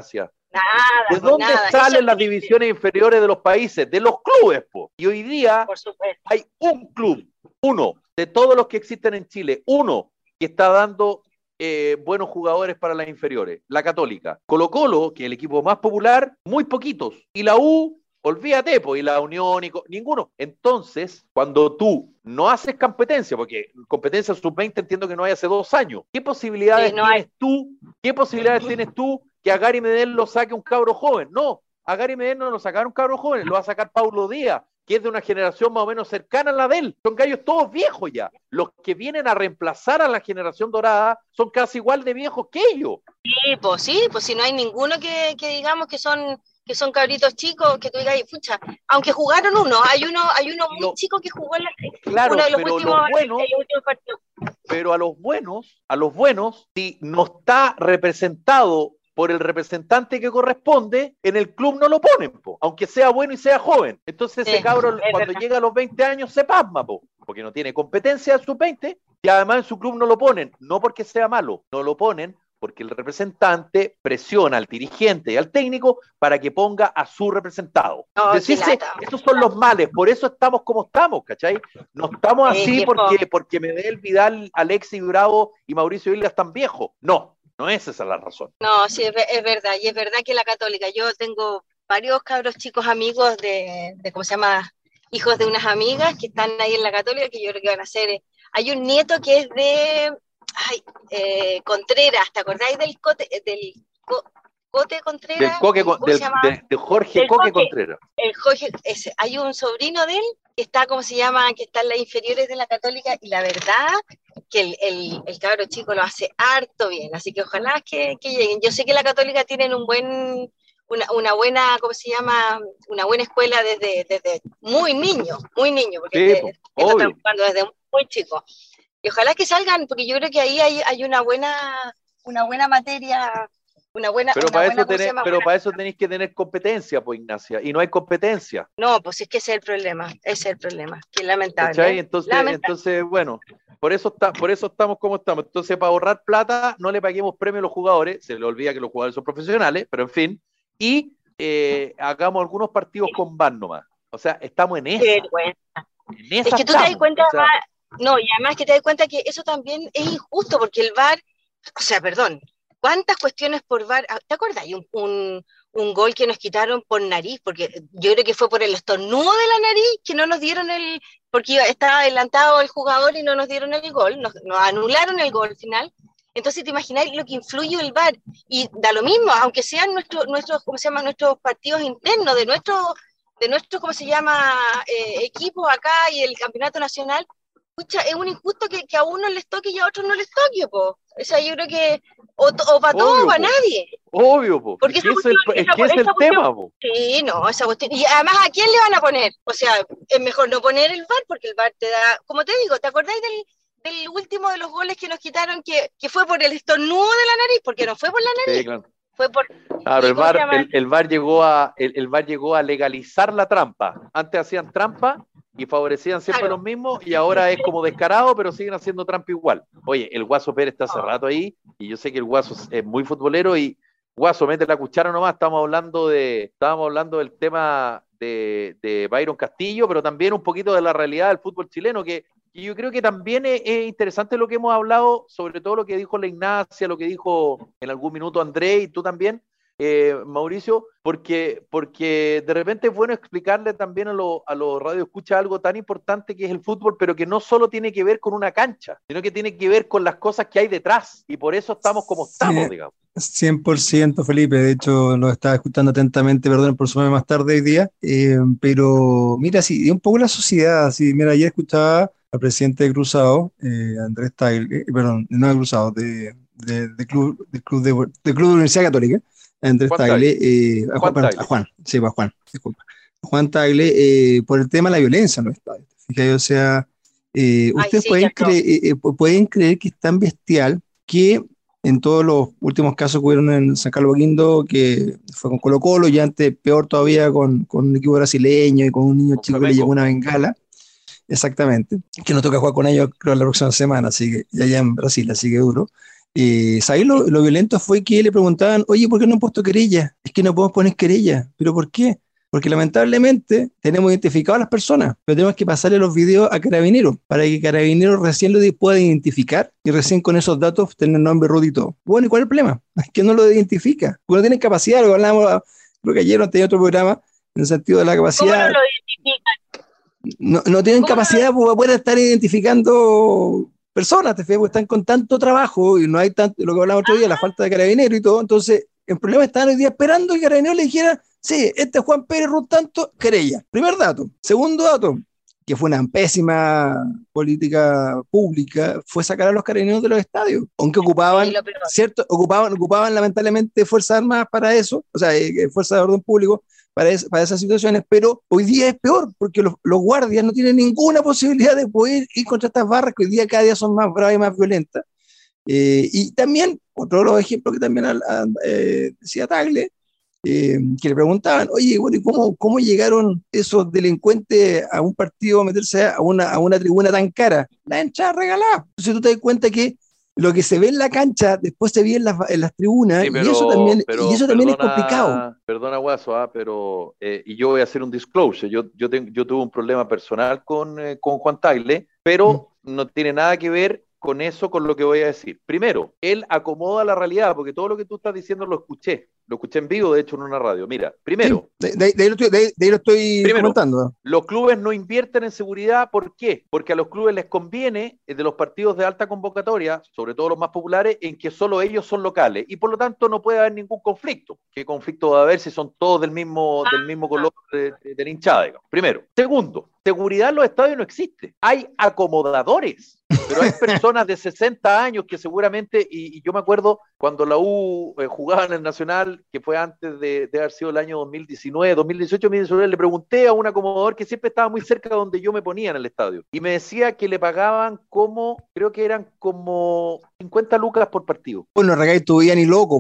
Nada, ¿De dónde nada. salen Eso las divisiones inferiores de los países? De los clubes, po. Y hoy día por supuesto. hay un club, uno, de todos los que existen en Chile, uno que está dando eh, buenos jugadores para las inferiores, la Católica. Colo-Colo, que es el equipo más popular, muy poquitos. Y la U, olvídate, pues, y la Unión, y ninguno. Entonces, cuando tú no haces competencia, porque competencia sub veinte entiendo que no hay hace dos años, ¿qué posibilidades Sí, no tienes hay. tú? ¿Qué posibilidades tienes tú que a Gary Medel lo saque un cabro joven? No, a Gary Medel no lo sacaron un cabro joven, lo va a sacar Paulo Díaz, que es de una generación más o menos cercana a la de él. Son gallos todos viejos ya. Los que vienen a reemplazar a la generación dorada son casi igual de viejos que ellos. Sí, pues sí, pues si no hay ninguno que, que digamos que son que son cabritos chicos, que tú digas, pucha, aunque jugaron uno, hay uno, hay uno muy Lo, chico que jugó en la, claro, uno de los pero últimos, los buenos, el último partido. Pero a los buenos, a los buenos, si no está representado por el representante que corresponde, en el club no lo ponen, po, aunque sea bueno y sea joven. Entonces sí, ese cabro cuando verdad. llega a los veinte años se pasma, po, porque no tiene competencia en sus veinte y además en su club no lo ponen, no porque sea malo, no lo ponen porque el representante presiona al dirigente y al técnico para que ponga a su representado. Oh, Decirse, estos son los males, por eso estamos como estamos, ¿cachai? No estamos así eh, porque, porque Medel, Vidal, Alexis Bravo y Mauricio Isla están viejos. No, no es esa la razón. No, sí, es, es verdad, y es verdad que la Católica, yo tengo varios cabros chicos amigos de, de, ¿cómo se llama? Hijos de unas amigas que están ahí en la Católica, que yo creo que van a ser, hay un nieto que es de... Ay, eh, Contreras, ¿te acordáis del Cote, del co, Cote Contreras? Del Coque, del, de, de Jorge del Coque, Coque Contreras. El Jorge, ese, hay un sobrino de él que está, ¿cómo se llama? Que está en las inferiores de la Católica y la verdad que el, el, el cabro chico lo hace harto bien, así que ojalá que, que lleguen. Yo sé que la Católica tienen un buen, una, una buena, ¿cómo se llama? Una buena escuela desde, desde muy niño, muy niño, porque sí, te, están jugando desde muy chico. Y ojalá que salgan, porque yo creo que ahí hay, hay una buena una buena materia, una buena... Pero, una para, buena, eso tenés, llama, pero buena... para eso tenéis que tener competencia, pues, Ignacia, y no hay competencia. No, pues es que ese es el problema, ese es el problema, que es lamentable. ¿Cachai? Entonces, lamentable. entonces, bueno, por eso, está, por eso estamos como estamos. Entonces, para ahorrar plata, no le paguemos premio a los jugadores, se le olvida que los jugadores son profesionales, pero en fin, y eh, hagamos algunos partidos con V A R nomás. O sea, estamos en esa. Qué bueno. En esa es que tú estamos, te das cuenta, o sea, no, y además que te das cuenta que eso también es injusto, porque el V A R, o sea, perdón, ¿cuántas cuestiones por V A R? ¿Te acuerdas? Hay un, un, un gol que nos quitaron por nariz, porque yo creo que fue por el estornudo de la nariz que no nos dieron el, porque estaba adelantado el jugador y no nos dieron el gol, nos, nos anularon el gol final. Entonces te imagináis lo que influye el V A R, y da lo mismo, aunque sean nuestros, nuestros, ¿cómo se llama? Nuestros partidos internos, de nuestro, de nuestro, ¿cómo se llama? Eh, equipos acá y el campeonato nacional. Pucha, es un injusto que, que a unos les toque y a otros no les toque, po. O sea, yo creo que o, o para todos o para nadie. Obvio, po. Porque es que cuestión, es, el, esa, es, que es el cuestión, tema, po. Sí, no, esa cuestión. Y además, ¿a quién le van a poner? O sea, es mejor no poner el V A R, porque el V A R te da, como te digo, ¿te acordáis del, del último de los goles que nos quitaron, que, que fue por el estornudo de la nariz? Porque no fue por la nariz. Sí, claro. Fue por, claro, el V A R, el, el, V A R llegó a, el, el V A R llegó a legalizar la trampa. Antes hacían trampa y favorecían siempre claro. los mismos, y ahora es como descarado, pero siguen haciendo trampa igual. Oye, el Guaso Pérez está hace rato ahí, y yo sé que el Guaso es muy futbolero, y Guaso, mete la cuchara nomás. Estamos hablando de, estábamos hablando del tema de, de Byron Castillo, pero también un poquito de la realidad del fútbol chileno, que, que yo creo que también es, es interesante lo que hemos hablado, sobre todo lo que dijo la Ignacia, lo que dijo en algún minuto André, y tú también, Eh, Mauricio, porque, porque de repente es bueno explicarle también a los a los radioescuchas algo tan importante que es el fútbol, pero que no solo tiene que ver con una cancha, sino que tiene que ver con las cosas que hay detrás, y por eso estamos como estamos, sí, digamos. cien por ciento, Felipe, de hecho lo estaba escuchando atentamente, perdón por sumarme más tarde hoy día, eh, pero mira, sí, un poco la sociedad, sí, mira, ayer escuchaba al presidente de Cruzado, eh, Andrés Tagle, eh, perdón, no de Cruzado, de, de, de club, del club de, de Club de Universidad Católica, Andrés Juan Tagle, eh, a, Juan, Juan, a Juan, sí, a Juan, disculpa, Juan Tagle, eh, por el tema de la violencia en los estadios. Fíjate, o sea, eh, Ay, ustedes sí, pueden, cre eh, pueden creer que es tan bestial que en todos los últimos casos que hubieron en San Carlos Apoquindo, que fue con Colo Colo, y antes peor todavía con, con un equipo brasileño y con un niño chico que le llegó una bengala, exactamente, que nos toca jugar con ellos creo la próxima semana, así que ya allá en Brasil, así que duro. Eh, ¿sabes lo, lo violento fue que le preguntaban, oye, ¿por qué no han puesto querella? Es que no podemos poner querella. ¿Pero por qué? Porque lamentablemente tenemos identificado a las personas, pero tenemos que pasarle los videos a Carabineros para que Carabineros recién lo pueda identificar y recién con esos datos tener nombre, root y todo. Bueno, ¿y cuál es el problema? Es que no lo identifica, porque no tienen capacidad, lo hablamos, creo que ayer no tenía otro programa, en el sentido de la capacidad. ¿Cómo no lo identifican? No, no tienen capacidad no? para poder estar identificando personas, te fijas, porque están con tanto trabajo y no hay tanto, lo que hablamos otro día, la falta de Carabineros y todo, entonces el problema estaban hoy día esperando que Carabineros le dijera, sí, este es Juan Pérez Ruth tanto, querella. Primer dato. Segundo dato, que fue una pésima política pública, fue sacar a los carabineros de los estadios, aunque ocupaban, sí, cierto, ocupaban, ocupaban lamentablemente Fuerzas Armadas para eso, o sea, eh, Fuerzas de Orden Público para, es, para esas situaciones, pero hoy día es peor, porque los, los guardias no tienen ninguna posibilidad de poder ir contra estas barras que hoy día cada día son más bravas y más violentas. Eh, y también, otro de los ejemplos que también eh, decía Tagle, Eh, que le preguntaban, oye, bueno, ¿y cómo, cómo llegaron esos delincuentes a un partido a meterse a una, a una tribuna tan cara? La entrada regalada. Entonces tú te das cuenta que lo que se ve en la cancha después se ve en las, en las tribunas, sí, pero, y eso también, pero, y eso también perdona, es complicado. Perdona, Guaso, ah, pero eh, y yo voy a hacer un disclosure. Yo, yo, tengo, yo tuve un problema personal con, eh, con Juan Tagle, pero mm. no tiene nada que ver con eso, con lo que voy a decir. Primero, él acomoda la realidad, porque todo lo que tú estás diciendo lo escuché. Lo escuché en vivo, de hecho, en una radio. Mira, primero... Sí, de, de, de, ahí lo estoy, de, de ahí lo estoy primero, comentando. Los clubes no invierten en seguridad. ¿Por qué? Porque a los clubes les conviene, de los partidos de alta convocatoria, sobre todo los más populares, en que solo ellos son locales. Y por lo tanto no puede haber ningún conflicto. ¿Qué conflicto va a haber si son todos del mismo, del mismo color de, de, de la hinchada, digamos? Primero. Segundo, seguridad en los estadios no existe. Hay acomodadores. Pero hay personas de sesenta años que seguramente, y, y yo me acuerdo cuando la U eh, jugaba en el Nacional, que fue antes de, de haber sido el año dos mil diecinueve, dos mil dieciocho, dos mil diecinueve, le pregunté a un acomodador que siempre estaba muy cerca de donde yo me ponía en el estadio, y me decía que le pagaban como, creo que eran como cincuenta lucas por partido. Bueno, Regay, tu vida ni loco.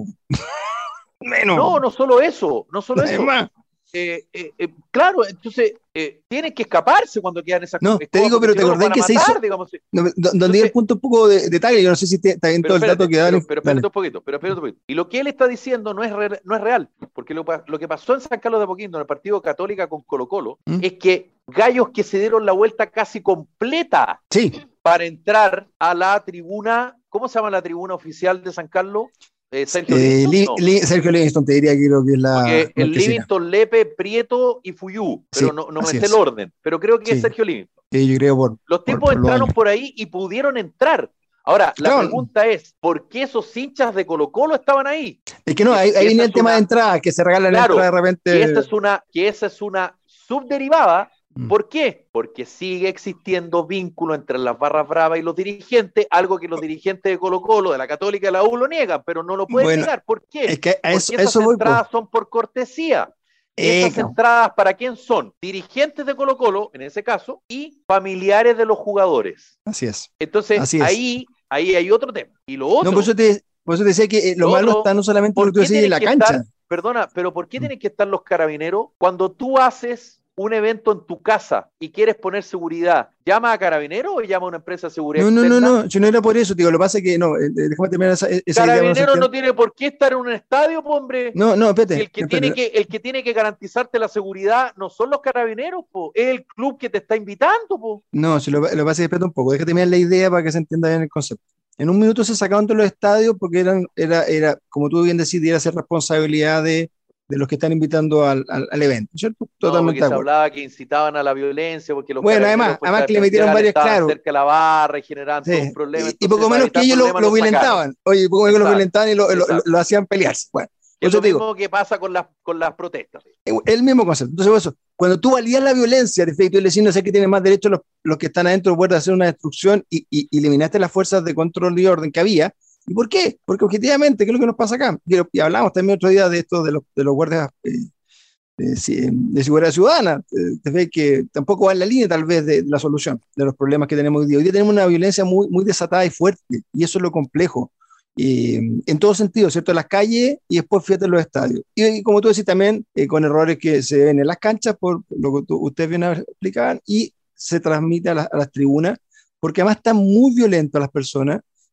Menos. No, no solo eso, no solo eso. Eh, eh, eh, claro, entonces eh, tienen que escaparse cuando quedan esas cosas. No, te digo, pero te acordás que se hizo. Digamos, no, donde el punto un poco de detalle, yo no sé si está bien todo el dato que dan. Pero, pero espérate un poquito, pero espérate un poquito. Y lo que él está diciendo no es, re, no es real, porque lo, lo que pasó en San Carlos de Apoquindo, en el partido Católica con Colo-Colo, ¿Mm? es que gallos que se dieron la vuelta casi completa sí. para entrar a la tribuna, ¿cómo se llama la tribuna oficial de San Carlos? Eh, Sergio, eh, Livingston, no. Li, Sergio Livingston, te diría que creo que es la. Porque el Livingston, Lepe, Prieto y Fuyú, pero sí, no, no me sé el orden, pero creo que sí. es Sergio Livingston. Sí, yo creo por, Los tipos por, por entraron por ahí y pudieron entrar. Ahora, la claro. pregunta es, ¿por qué esos hinchas de Colo-Colo estaban ahí? Es que no, ahí, ahí viene el tema una... de entrada, que se regalan claro, la entrada de repente. Que esa es una, que esa es una subderivada. ¿Por qué? Porque sigue existiendo vínculo entre las barras bravas y los dirigentes, algo que los dirigentes de Colo-Colo, de la Católica y la U lo niegan, pero no lo pueden bueno, negar. ¿Por qué? Es que eso, Porque esas eso entradas voy, son por cortesía. Eh, esas no. entradas, ¿para quién son? Dirigentes de Colo-Colo, en ese caso, y familiares de los jugadores. Así es. Entonces, Así es. ahí, ahí hay otro tema. Y lo otro... No, por eso te, por eso te decía que eh, lo, lo malo otro, está no solamente lo que tú decís en la cancha. Estar, perdona, pero ¿por qué mm. tienen que estar los carabineros cuando tú haces un evento en tu casa y quieres poner seguridad? ¿Llama a Carabineros o llama a una empresa de seguridad no, externa? No, no, no, yo no era por eso, digo, lo que pasa es que, no, eh, déjame terminar esa, esa Carabineros idea, no, no tiene por qué estar en un estadio, hombre. No, no, espérate. Si el, que espérate. Tiene que, el que tiene que garantizarte la seguridad no son los Carabineros, po, es el club que te está invitando. Po. No, si lo, lo que pasa es que espérate un poco, déjame terminar la idea para que se entienda bien el concepto. En un minuto se sacaban de los estadios porque eran, era, era, como tú bien decías, era ser responsabilidad de de los que están invitando al, al, al evento, ¿cierto? Totalmente. No, porque se hablaba que incitaban a la violencia, porque los bueno, además, además que le metieron varios, claro. cerca de la barra y generaban sí. un problema. Y, y poco menos que ellos lo, lo violentaban. Oye, poco menos que lo violentaban y lo, lo, lo, lo hacían pelearse. Bueno, es lo mismo digo, que pasa con las, con las protestas. El mismo concepto. Entonces, eso, cuando tú valías la violencia, de efecto, y le decís, no sé qué tienen más derecho los, los que están adentro, pueden hacer una destrucción y, y, y eliminaste las fuerzas de control y orden que había. ¿Y por qué? Porque objetivamente, ¿qué es lo que nos pasa acá? Y hablamos también otro día de esto de los, de los guardias eh, de, de seguridad ciudadana, te ves que tampoco va en la línea tal vez de, de la solución de los problemas que tenemos hoy día. Hoy día tenemos una violencia muy, muy desatada y fuerte, y eso es lo complejo, eh, en todo sentido, ¿cierto? En las calles y después fíjate en los estadios. Y, y como tú decís también, eh, con errores que se ven en las canchas, por lo que tú, ustedes bien explicaban, y se transmite a, la, a las tribunas, porque además están muy violentos las personas,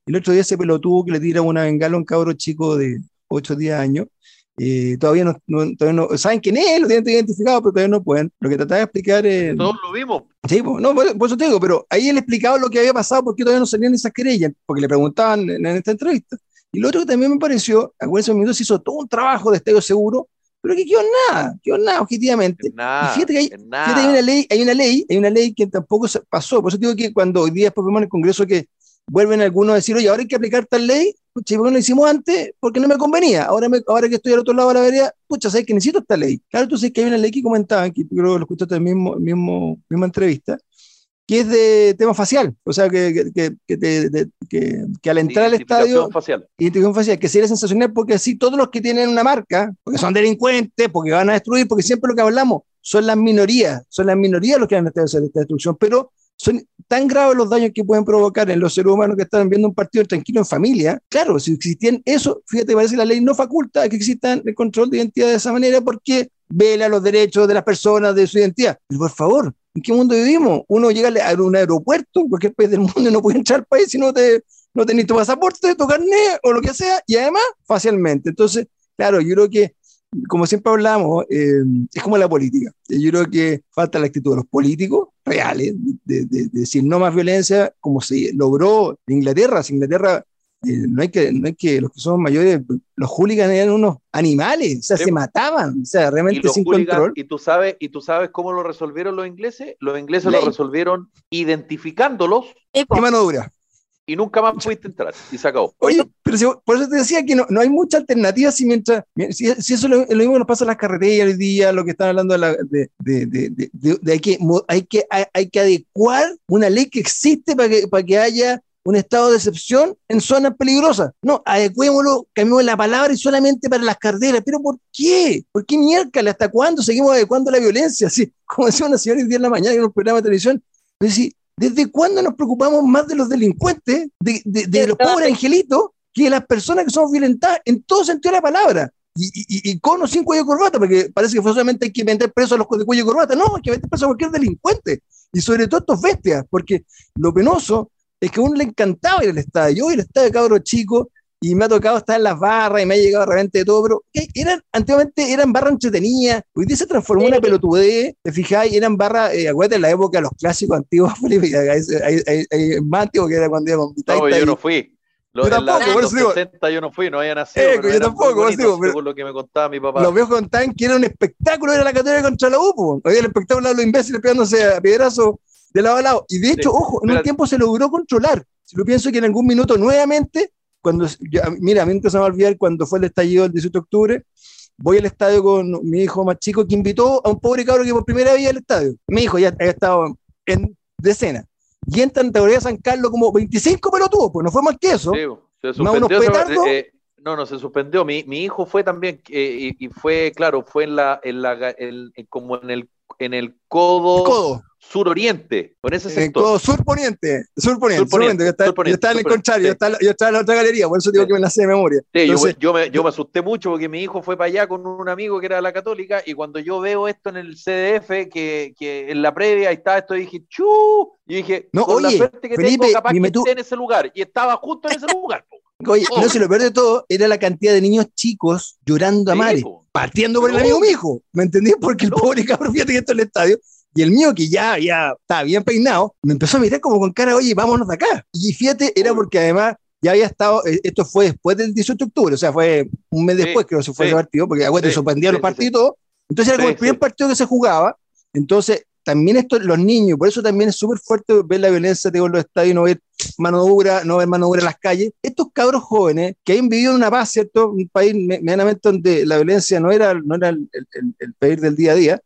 el otro día ese pelotudo que le tira una bengala a un cabro chico de ocho o diez años, eh, todavía, no, no, todavía no, saben quién es, lo tienen identificado, pero todavía no pueden. Lo que trataba de explicar es... Todos lo vimos. Sí, pues, no, por, por eso te digo, pero ahí él explicaba lo que había pasado, por qué todavía no salían esas querellas, porque le preguntaban en, en esta entrevista. Y lo otro que también me pareció, acuérdense, un minuto se hizo todo un trabajo de estadio seguro, pero que quedó nada, quedó nada objetivamente. Nada, y fíjate que hay, fíjate, hay una ley, hay una ley, hay una ley que tampoco se pasó. Por eso digo que cuando hoy día después vemos en el Congreso que vuelven algunos a decir, oye, ahora hay que aplicar tal ley, pucha, ¿por qué no lo hicimos antes? Porque no me convenía. Ahora, me, ahora que estoy al otro lado de la vereda, pucha, ¿sabes que necesito esta ley? Claro, tú sabes que hay una ley que comentaban, que creo que lo escuchaste en la mismo, mismo, misma entrevista, que es de tema facial, o sea, que, que, que, que, te, de, que, que al entrar al estadio, facial. Identificación facial, que sería sensacional porque así todos los que tienen una marca, porque son delincuentes, porque van a destruir, porque siempre lo que hablamos son las minorías, son las minorías los que van a hacer esta destrucción, pero son tan graves los daños que pueden provocar en los seres humanos que están viendo un partido tranquilo en familia. Claro, si existían eso, fíjate, parece que la ley no faculta que existan el control de identidad de esa manera porque vela los derechos de las personas, de su identidad. Pero por favor, ¿en qué mundo vivimos? Uno llega a un aeropuerto en cualquier país del mundo y no puede entrar al país si no, te, no tenés tu pasaporte, tu carnet o lo que sea, y además facialmente. Entonces, claro, yo creo que, como siempre hablamos, eh, es como la política. Yo creo que falta la actitud de los políticos reales, de, de, de, de decir no más violencia, como se logró en Inglaterra. Si Inglaterra, eh, no, hay que, no hay que, los que son mayores, los hooligans eran unos animales, o sea, sí, se mataban, o sea, realmente sin control. ¿Y tú sabes, y tú sabes cómo lo resolvieron los ingleses? Los ingleses Ley. lo resolvieron identificándolos. Y mano dura. Y nunca más pudiste entrar, y se acabó. Oye, pero si, por eso te decía que no, no hay mucha alternativa si mientras, si, si eso es lo, lo mismo que nos pasa en las carreteras hoy día, lo que están hablando de, la, de, de, de, de, de, de hay, que, hay, que, hay, hay que adecuar una ley que existe para que, para que haya un estado de excepción en zonas peligrosas. No, adecuémoslo, cambiemos la palabra y solamente para las carreteras. ¿Pero por qué? ¿Por qué miércoles? ¿Hasta cuándo seguimos adecuando la violencia? Así, como decía una señora el día en la mañana en un programa de televisión, pero si, ¿desde cuándo nos preocupamos más de los delincuentes, de, de, de los pobres angelitos, que de las personas que somos violentadas en todo sentido de la palabra? Y, y, y con o sin cuello de corbata, porque parece que solamente hay que meter presos a los de cuello de corbata. No, hay que meter presos a cualquier delincuente. Y sobre todo estos bestias, porque lo penoso es que a uno le encantaba ir al estadio. Yo voy al estadio de cabro chico y me ha tocado estar en las barras y me ha llegado de repente de todo, pero eran, antiguamente eran barras entretenidas, hoy día se transformó en una pelotudez, te fijáis, eran barras, eh, acuérdate en la época de los clásicos antiguos, Felipe, hay, hay, hay, hay más antiguo que era cuando iba con No, yo no fui. Lo, yo tampoco, en la, por eso digo. sesenta yo no fui, no había nacido. Eh, yo tampoco, por eso digo. Pero, lo que me contaba mi papá. Los viejos contaban que era un espectáculo, era la Católica contra la U, po. Hoy el espectáculo de los imbéciles pegándose a piedrazos de lado a lado. Y de hecho, sí, ojo, en un tiempo se logró controlar. Si lo pienso que en algún minuto nuevamente, cuando, yo, mira, a mí nunca se me va a olvidar cuando fue el estallido del dieciocho de octubre, voy al estadio con mi hijo más chico que invitó a un pobre cabro que por primera vez iba al estadio. Mi hijo ya había estado en decena. Y entran en teoría San Carlos como veinticinco pelotudos, pues no fue más que eso. Sí, se suspendió. Se, eh, no, no, se suspendió. Mi, mi hijo fue también, eh, y, y fue, claro, fue en la, en la el, como en el, en el codo. El codo. Suroriente, con ese sector. En el codo surponiente, surponiente, surponiente, yo estaba, surponiente, yo estaba en el contrario, sí. yo, estaba, yo estaba en la otra galería, por eso digo sí. que me la sé de memoria. Sí, Entonces, yo, yo, me, yo me asusté mucho porque mi hijo fue para allá con un amigo que era de la Católica y cuando yo veo esto en el C D F, que, que en la previa ahí estaba esto, dije, ¡chu! Y dije, no, con oye, la suerte que Felipe, tengo, capaz que tú... esté en ese lugar. Y estaba justo en ese lugar. Oye, oh. no, si lo peor de todo era la cantidad de niños chicos llorando a sí, mares, po. partiendo por el amigo mi hijo, ¿me entendí? Porque el no. pobre cabrón, fíjate que esto es el estadio. Y el mío, que ya, ya estaba bien peinado, me empezó a mirar como con cara, oye, vámonos de acá. Y fíjate, era porque además ya había estado, esto fue después del dieciocho de octubre, o sea, fue un mes sí, después que se fue sí. ese partido, porque aguante, sí, suspendían sí, los partidos y sí. todo. Entonces era como sí, el primer sí. partido que se jugaba. Entonces, también esto, los niños, por eso también es súper fuerte ver la violencia digo, en los estadios, no ver mano dura, no ver mano dura en las calles. Estos cabros jóvenes que han vivido en una paz, ¿cierto? Un país medianamente donde la violencia no era, no era el, el, el pedir del día a día.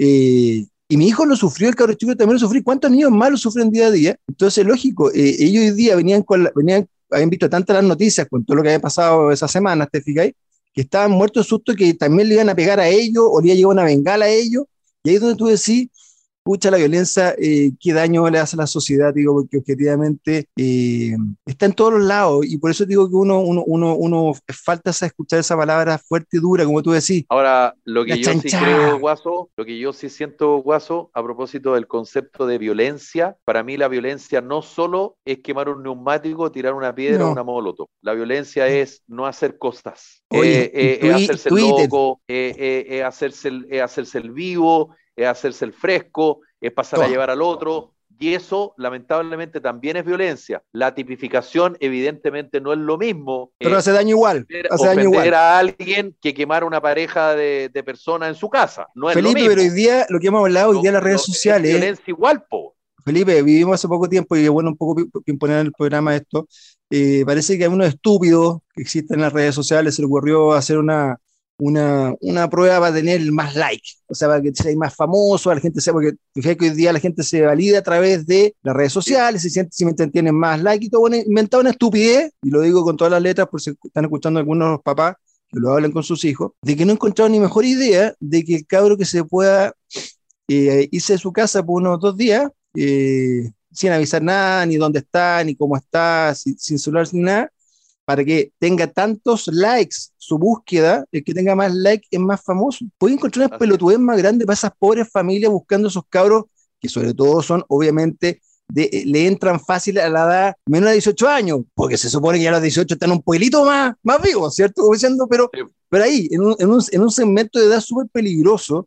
Eh, Y mi hijo lo sufrió, el cabro chico también lo sufrió. ¿Cuántos niños más lo sufren día a día? Entonces, lógico, eh, ellos hoy día venían con la, venían, habían visto tantas las noticias con todo lo que había pasado esas semanas, ¿te fijáis? Que estaban muertos de susto que también le iban a pegar a ellos o le iba a llevar una bengala a ellos. Y ahí es donde tú decís, pucha, la violencia, eh, qué daño le hace a la sociedad, digo, porque objetivamente eh, está en todos los lados, y por eso digo que uno, uno, uno, uno falta esa, escuchar esa palabra fuerte y dura, como tú decís. Ahora, lo que yo sí creo, Guaso, lo que yo sí siento, Guaso, a propósito del concepto de violencia, para mí la violencia no solo es quemar un neumático, tirar una piedra o No. una molotov. La violencia es no hacer cosas. Oye, eh, eh, twi- es hacerse el Twitter. loco, eh, eh, es hacerse el, es hacerse el vivo, es hacerse el fresco, es pasar Oh. a llevar al otro, y eso lamentablemente también es violencia. La tipificación evidentemente no es lo mismo. Pero eh, hace daño igual, hace daño ofender igual. a alguien que quemar una pareja de, de personas en su casa. No es Felipe, lo mismo. pero hoy día, lo que hemos hablado, hoy No, día en las redes no, sociales... Es violencia igual, po. Felipe, vivimos hace poco tiempo y es bueno un poco imponer en el programa esto. Eh, parece que a unos estúpidos que existen en las redes sociales se le ocurrió hacer una, una, una prueba para tener más like, o sea, para que sea más famoso, a la gente sea, porque fíjate que hoy día la gente se valida a través de las redes sociales, se siente, si tienen más like y todo, bueno, inventado una estupidez, y lo digo con todas las letras por si están escuchando algunos papás que lo hablan con sus hijos, de que no encontraron ni mejor idea de que el cabro que se pueda eh, irse de su casa por unos dos días, Eh, sin avisar nada, ni dónde está, ni cómo está, sin, sin celular, sin nada, para que tenga tantos likes su búsqueda, el que tenga más likes es más famoso. Puede encontrar una pelotudez más grande para esas pobres familias buscando esos cabros, que sobre todo son, obviamente, de, le entran fácil a la edad menos de dieciocho años, porque se supone que ya a los dieciocho están un pueblito más, más vivos, ¿cierto? Pero, pero ahí, en un, en, un, en un segmento de edad súper peligroso.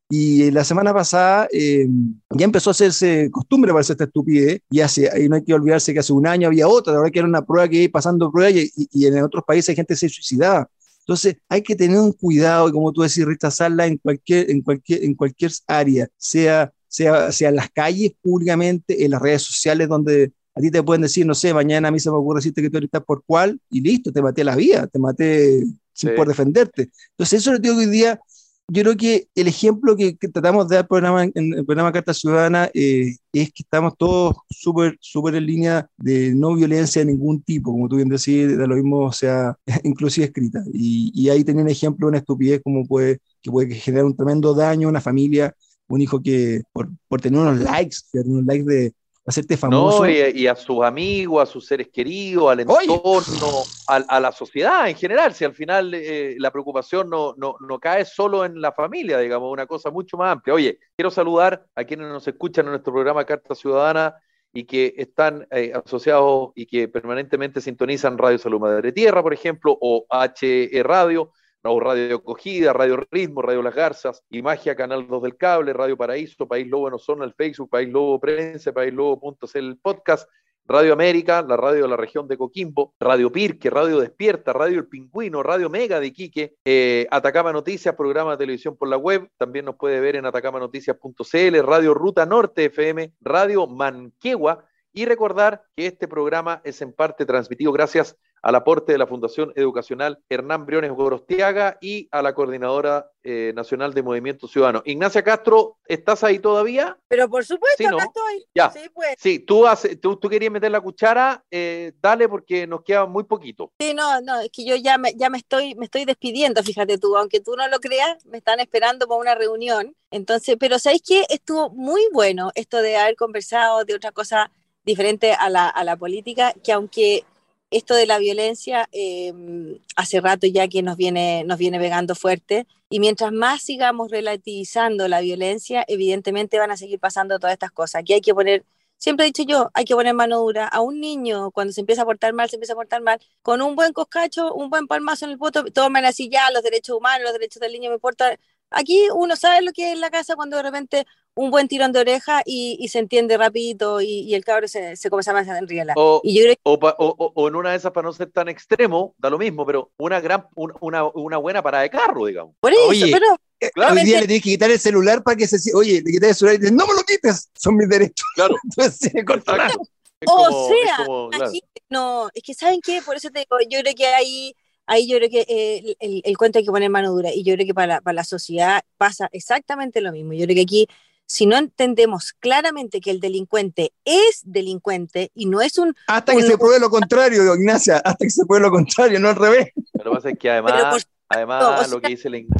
Y la semana pasada eh, ya empezó a hacerse costumbre para hacer esta estupidez, y, hace, y no hay que olvidarse que hace un año había otra, la verdad que era una prueba que iba pasando pruebas, y, y, y en otros países hay gente que se suicidaba. Entonces hay que tener un cuidado, y como tú decís, rechazarla en cualquier, en cualquier, en cualquier área, sea, sea, sea en las calles, públicamente, en las redes sociales, donde a ti te pueden decir, no sé, mañana a mí se me ocurre decirte que tú eres por cual, y listo, te maté la vida, te maté sin sí. poder defenderte. Entonces eso lo digo que hoy día. Yo creo que el ejemplo que, que tratamos de dar programa, en el programa Carta Ciudadana eh, es que estamos todos súper súper en línea de no violencia de ningún tipo, como tú bien decís, de lo mismo, o sea, inclusive escrita. Y, y ahí tenía un ejemplo de una estupidez como puede, que puede generar un tremendo daño a una familia, un hijo que por, por tener unos likes, tener unos likes de hacerte famoso. No, y, y a sus amigos, a sus seres queridos, al entorno, a, a la sociedad en general. Si al final eh, la preocupación no, no, no cae solo en la familia, digamos, una cosa mucho más amplia. Oye, quiero saludar a quienes nos escuchan en nuestro programa Carta Ciudadana y que están eh, asociados y que permanentemente sintonizan Radio Salud Madre Tierra, por ejemplo, o H E Radio, o Radio Acogida, Radio Ritmo, Radio Las Garzas, y Magia, Canal dos del Cable, Radio Paraíso, País Lobo en Osorno, el Facebook, País Lobo Prensa, País Lobo punto c l el podcast, Radio América, la radio de la región de Coquimbo, Radio Pirque, Radio Despierta, Radio El Pingüino, Radio Mega de Iquique, eh, Atacama Noticias, programa de televisión por la web, también nos puede ver en atacama noticias punto c l, Radio Ruta Norte F M, Radio Manquehua, y recordar que este programa es en parte transmitido gracias al aporte de la Fundación Educacional Hernán Briones Gorostiaga y a la Coordinadora eh, Nacional de Movimiento Ciudadano. Ignacia Castro, ¿estás ahí todavía? Pero por supuesto, sí, ¿no? acá estoy. Ya. Sí, pues. Sí, tú, hace, tú, tú querías meter la cuchara, eh, dale porque nos queda muy poquito. Sí, no, no, es que yo ya me, ya me estoy, me estoy despidiendo, fíjate tú, aunque tú no lo creas, me están esperando para una reunión. Entonces, pero ¿sabes qué? Estuvo muy bueno esto de haber conversado de otra cosa diferente a la, a la política, que aunque esto de la violencia eh, hace rato ya que nos viene, nos viene pegando fuerte, y mientras más sigamos relativizando la violencia, evidentemente van a seguir pasando todas estas cosas. Aquí hay que poner, siempre he dicho yo, hay que poner mano dura. A un niño, cuando se empieza a portar mal, se empieza a portar mal, con un buen coscacho, un buen palmazo en el poto, toman así ya los derechos humanos, los derechos del niño me importan. Aquí uno sabe lo que es la casa cuando de repente un buen tirón de oreja y, y se entiende rapidito y, y el cabro se, se comienza a enrielar. O, y yo creo que... o, pa, o, o en una de esas, para no ser tan extremo, da lo mismo, pero una gran una, una buena parada de carro, digamos. Por eso, oye, pero... Claro. Hoy día le tienes que quitar el celular para que se... Oye, le quitas el celular y dices, no me lo quites, son mis derechos. Claro. Entonces, Exacto. Es o como, sea, es como, claro. aquí, no, es que ¿saben qué? Por eso te digo, yo creo que ahí... Ahí yo creo que eh, el, el, el cuento hay que poner mano dura, y yo creo que para la, para la sociedad pasa exactamente lo mismo. Yo creo que aquí, si no entendemos claramente que el delincuente es delincuente y no es un... Hasta un, que se pruebe lo contrario, Ignacia, hasta que se pruebe lo contrario, no al revés. Pero lo que pasa es que además, por, además no, o sea, lo que dice la,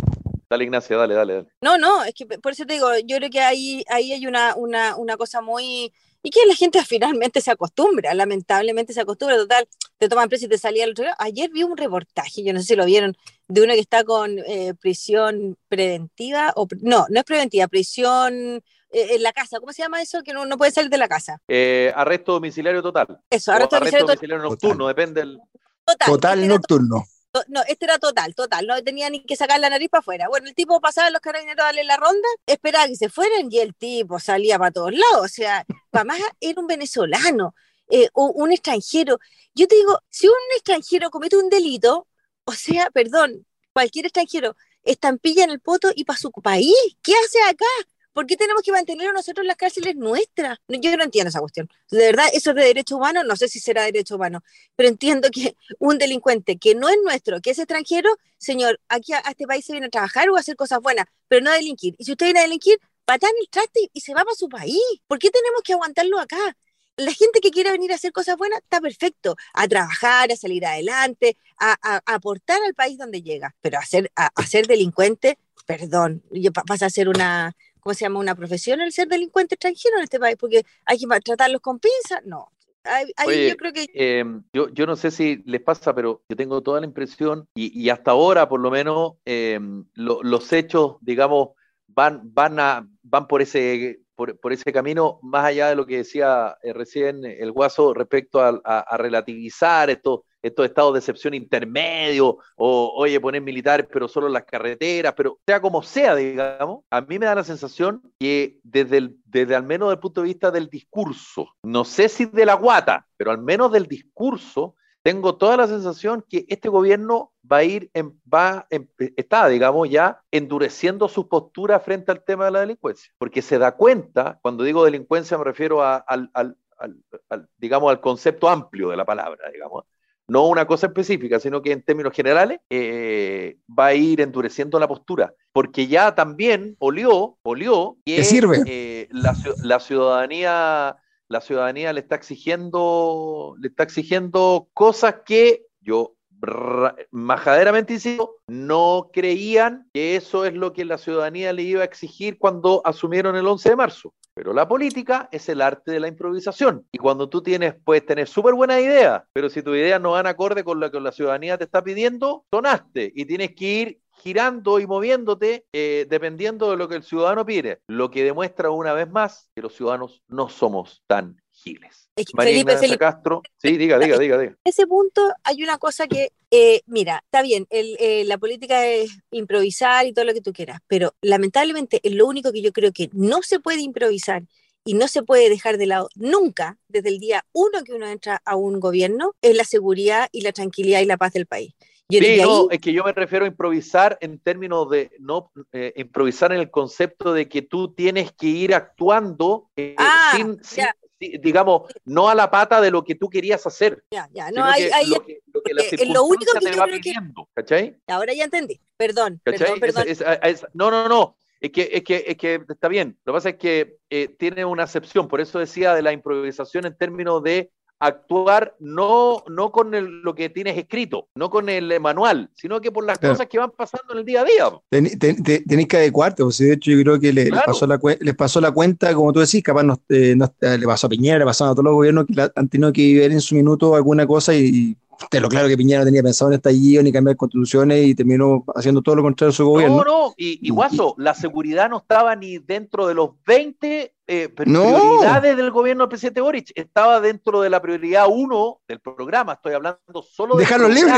Dale, Ignacia, dale, dale, dale. No, no, es que por eso te digo, yo creo que ahí, ahí hay una, una, una cosa muy... Y que la gente finalmente se acostumbra, lamentablemente se acostumbra, total, te toman preso y te salía el otro día. Ayer vi un reportaje, yo no sé si lo vieron, de uno que está con eh, prisión preventiva, o no, no es preventiva, prisión eh, en la casa, ¿cómo se llama eso? Que no, no puede salir de la casa. Eh, arresto domiciliario total. Eso, arresto, arresto domiciliario, domiciliario total. nocturno, depende del... Total, total este nocturno. To, no, este era total, total, no tenía ni que sacar la nariz para afuera. Bueno, el tipo pasaba a los carabineros a darle la ronda, esperaba que se fueran y el tipo salía para todos lados, o sea, para más era un venezolano, eh, un, un extranjero. Yo te digo, si un extranjero comete un delito, o sea, perdón, cualquier extranjero estampilla en el poto y para su país, ¿qué hace acá? ¿Por qué tenemos que mantener a nosotros las cárceles nuestras? Yo no entiendo esa cuestión. De verdad, eso es de derecho humano, no sé si será derecho humano, pero entiendo que un delincuente que no es nuestro, que es extranjero, señor, aquí a, a este país se viene a trabajar o a hacer cosas buenas, pero no a delinquir. Y si usted viene a delinquir, patea en el traste y, y se va para su país. ¿Por qué tenemos que aguantarlo acá? La gente que quiera venir a hacer cosas buenas está perfecto, a trabajar, a salir adelante, a, a, a aportar al país donde llega, pero a ser, a, a ser delincuente, perdón, pasa a ser una... ¿Cómo se llama? Una profesión el ser delincuente extranjero en este país, porque hay que tratarlos con pinzas. No, ahí, ahí Oye, yo creo que... Eh, yo, yo no sé si les pasa, pero yo tengo toda la impresión, y, y hasta ahora por lo menos, eh, lo, los hechos, digamos, van, van, a, van por, ese, por, por ese camino, más allá de lo que decía eh, recién el Guaso respecto a, a, a relativizar esto, estos estados de excepción intermedios, o oye, poner militares pero solo en las carreteras, pero sea como sea, digamos, a mí me da la sensación que desde, el, desde al menos desde el punto de vista del discurso, no sé si de la guata, pero al menos del discurso, tengo toda la sensación que este gobierno va a ir, en, va en, está, digamos, ya endureciendo su postura frente al tema de la delincuencia, porque se da cuenta, cuando digo delincuencia me refiero a, al, al, al, al, digamos, al concepto amplio de la palabra, digamos, no una cosa específica, sino que en términos generales eh, va a ir endureciendo la postura, porque ya también olió, olió que sirve? Eh, la, la ciudadanía, la ciudadanía le está exigiendo, le está exigiendo cosas que yo majaderamente insisto, no creían que eso es lo que la ciudadanía le iba a exigir cuando asumieron el once de marzo. Pero la política es el arte de la improvisación. Y cuando tú tienes, puedes tener súper buenas ideas, pero si tus ideas no van acorde con lo que la ciudadanía te está pidiendo, sonaste y tienes que ir girando y moviéndote eh, dependiendo de lo que el ciudadano pide. Lo que demuestra una vez más que los ciudadanos no somos tan giles. María Felipe, Ignacia Felipe. Castro, sí, diga, diga, diga, diga. En ese punto hay una cosa que, eh, mira, está bien, el, eh, la política es improvisar y todo lo que tú quieras, pero lamentablemente es lo único que yo creo que no se puede improvisar y no se puede dejar de lado nunca, desde el día uno que uno entra a un gobierno, es la seguridad y la tranquilidad y la paz del país. Yo sí, no, ahí... es que yo me refiero a improvisar en términos de, no, eh, improvisar en el concepto de que tú tienes que ir actuando eh, ah, sin... sin digamos, no a la pata de lo que tú querías hacer. Ya, ya, no, hay, hay, lo que, lo que la es lo único que te va pidiendo, que... ¿cachai? Ahora ya entendí, perdón, ¿cachai? perdón, perdón. Es, es, es, no, no, no, es que, es, que, es que está bien, lo que pasa es que eh, tiene una acepción, por eso decía de la improvisación en términos de actuar no, no con el, lo que tienes escrito, no con el manual, sino que por las claro. cosas que van pasando en el día a día. Ten, ten, ten, tenéis que adecuarte, o sea, de hecho yo creo que le, claro. les, pasó la, les pasó la cuenta, como tú decís, capaz no, eh, no, le pasó a Piñera, le pasó a todos los gobiernos que la, han tenido que vivir en su minuto alguna cosa y, y te lo claro que Piñera no tenía pensado en estallido ni cambiar constituciones y terminó haciendo todo lo contrario de su gobierno. No, no, y, y Guaso, la seguridad no estaba ni dentro de los veinte eh, prioridades no. del gobierno del presidente Boric, estaba dentro de la prioridad uno del programa, estoy hablando solo de dejarlo libre.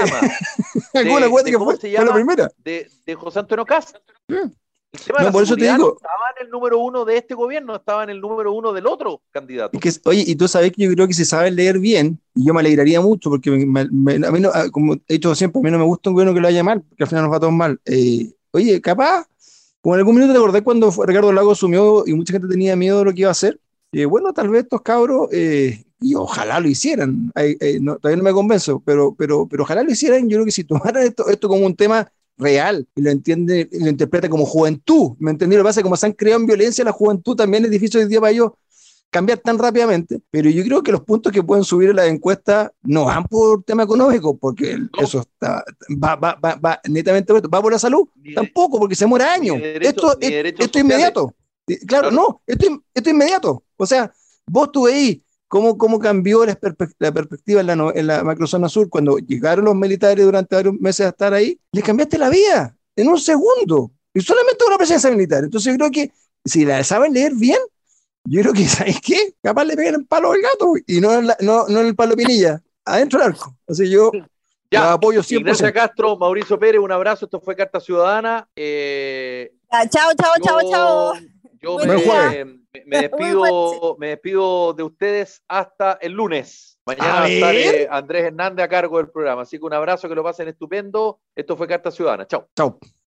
Alguna de, cuenta de, que fue, se llama, fue la primera. De, de José Antonio Castro. Yeah. El tema no, de la por eso te digo, no estaba en el número uno de este gobierno, estaba en el número uno del otro candidato. Y que, oye, y tú sabes que yo creo que si sabes leer bien, y yo me alegraría mucho, porque me, me, a mí no, como he dicho siempre, a mí no me gusta un gobierno que lo vaya mal, porque al final nos va todo mal. Eh, oye, capaz, como en algún minuto te acordé cuando Ricardo Lagos asumió y mucha gente tenía miedo de lo que iba a hacer. Eh, bueno, tal vez estos cabros, eh, y ojalá lo hicieran, eh, eh, no, todavía no me convenzo, pero, pero, pero ojalá lo hicieran. Yo creo que si tomaran esto, esto como un tema real y lo entiende y lo interpreta como juventud, ¿me entendí? Lo que pasa es que como se han creado en violencia, la juventud también es difícil hoy día para ellos cambiar tan rápidamente, pero yo creo que los puntos que pueden subir en la encuesta no van por tema económico, porque no. eso está, va, va, va, va netamente va por la salud, ni tampoco, porque se muere años. Derecho, esto es, esto es inmediato. Claro, claro, no, esto, esto es inmediato. O sea, vos tú veis cómo, cómo cambió la, perspectiva, la perspectiva en la, en la macrozona sur cuando llegaron los militares durante varios meses a estar ahí, les cambiaste la vida en un segundo, y solamente una presencia militar. Entonces yo creo que si la saben leer bien, yo creo que, ¿sabes qué? Capaz le pegan el palo al gato y no en, la, no, no en el palo Pinilla, adentro del arco. Así yo ya, apoyo siempre. Ignacia Castro, Mauricio Pérez, un abrazo. Esto fue Carta Ciudadana. Eh, ah, chao, chao, yo, chao, chao. Yo me, me, me, despido, me despido de ustedes hasta el lunes. Mañana va a estar eh, Andrés Hernández a cargo del programa. Así que un abrazo, que lo pasen estupendo. Esto fue Carta Ciudadana. Chao. Chao.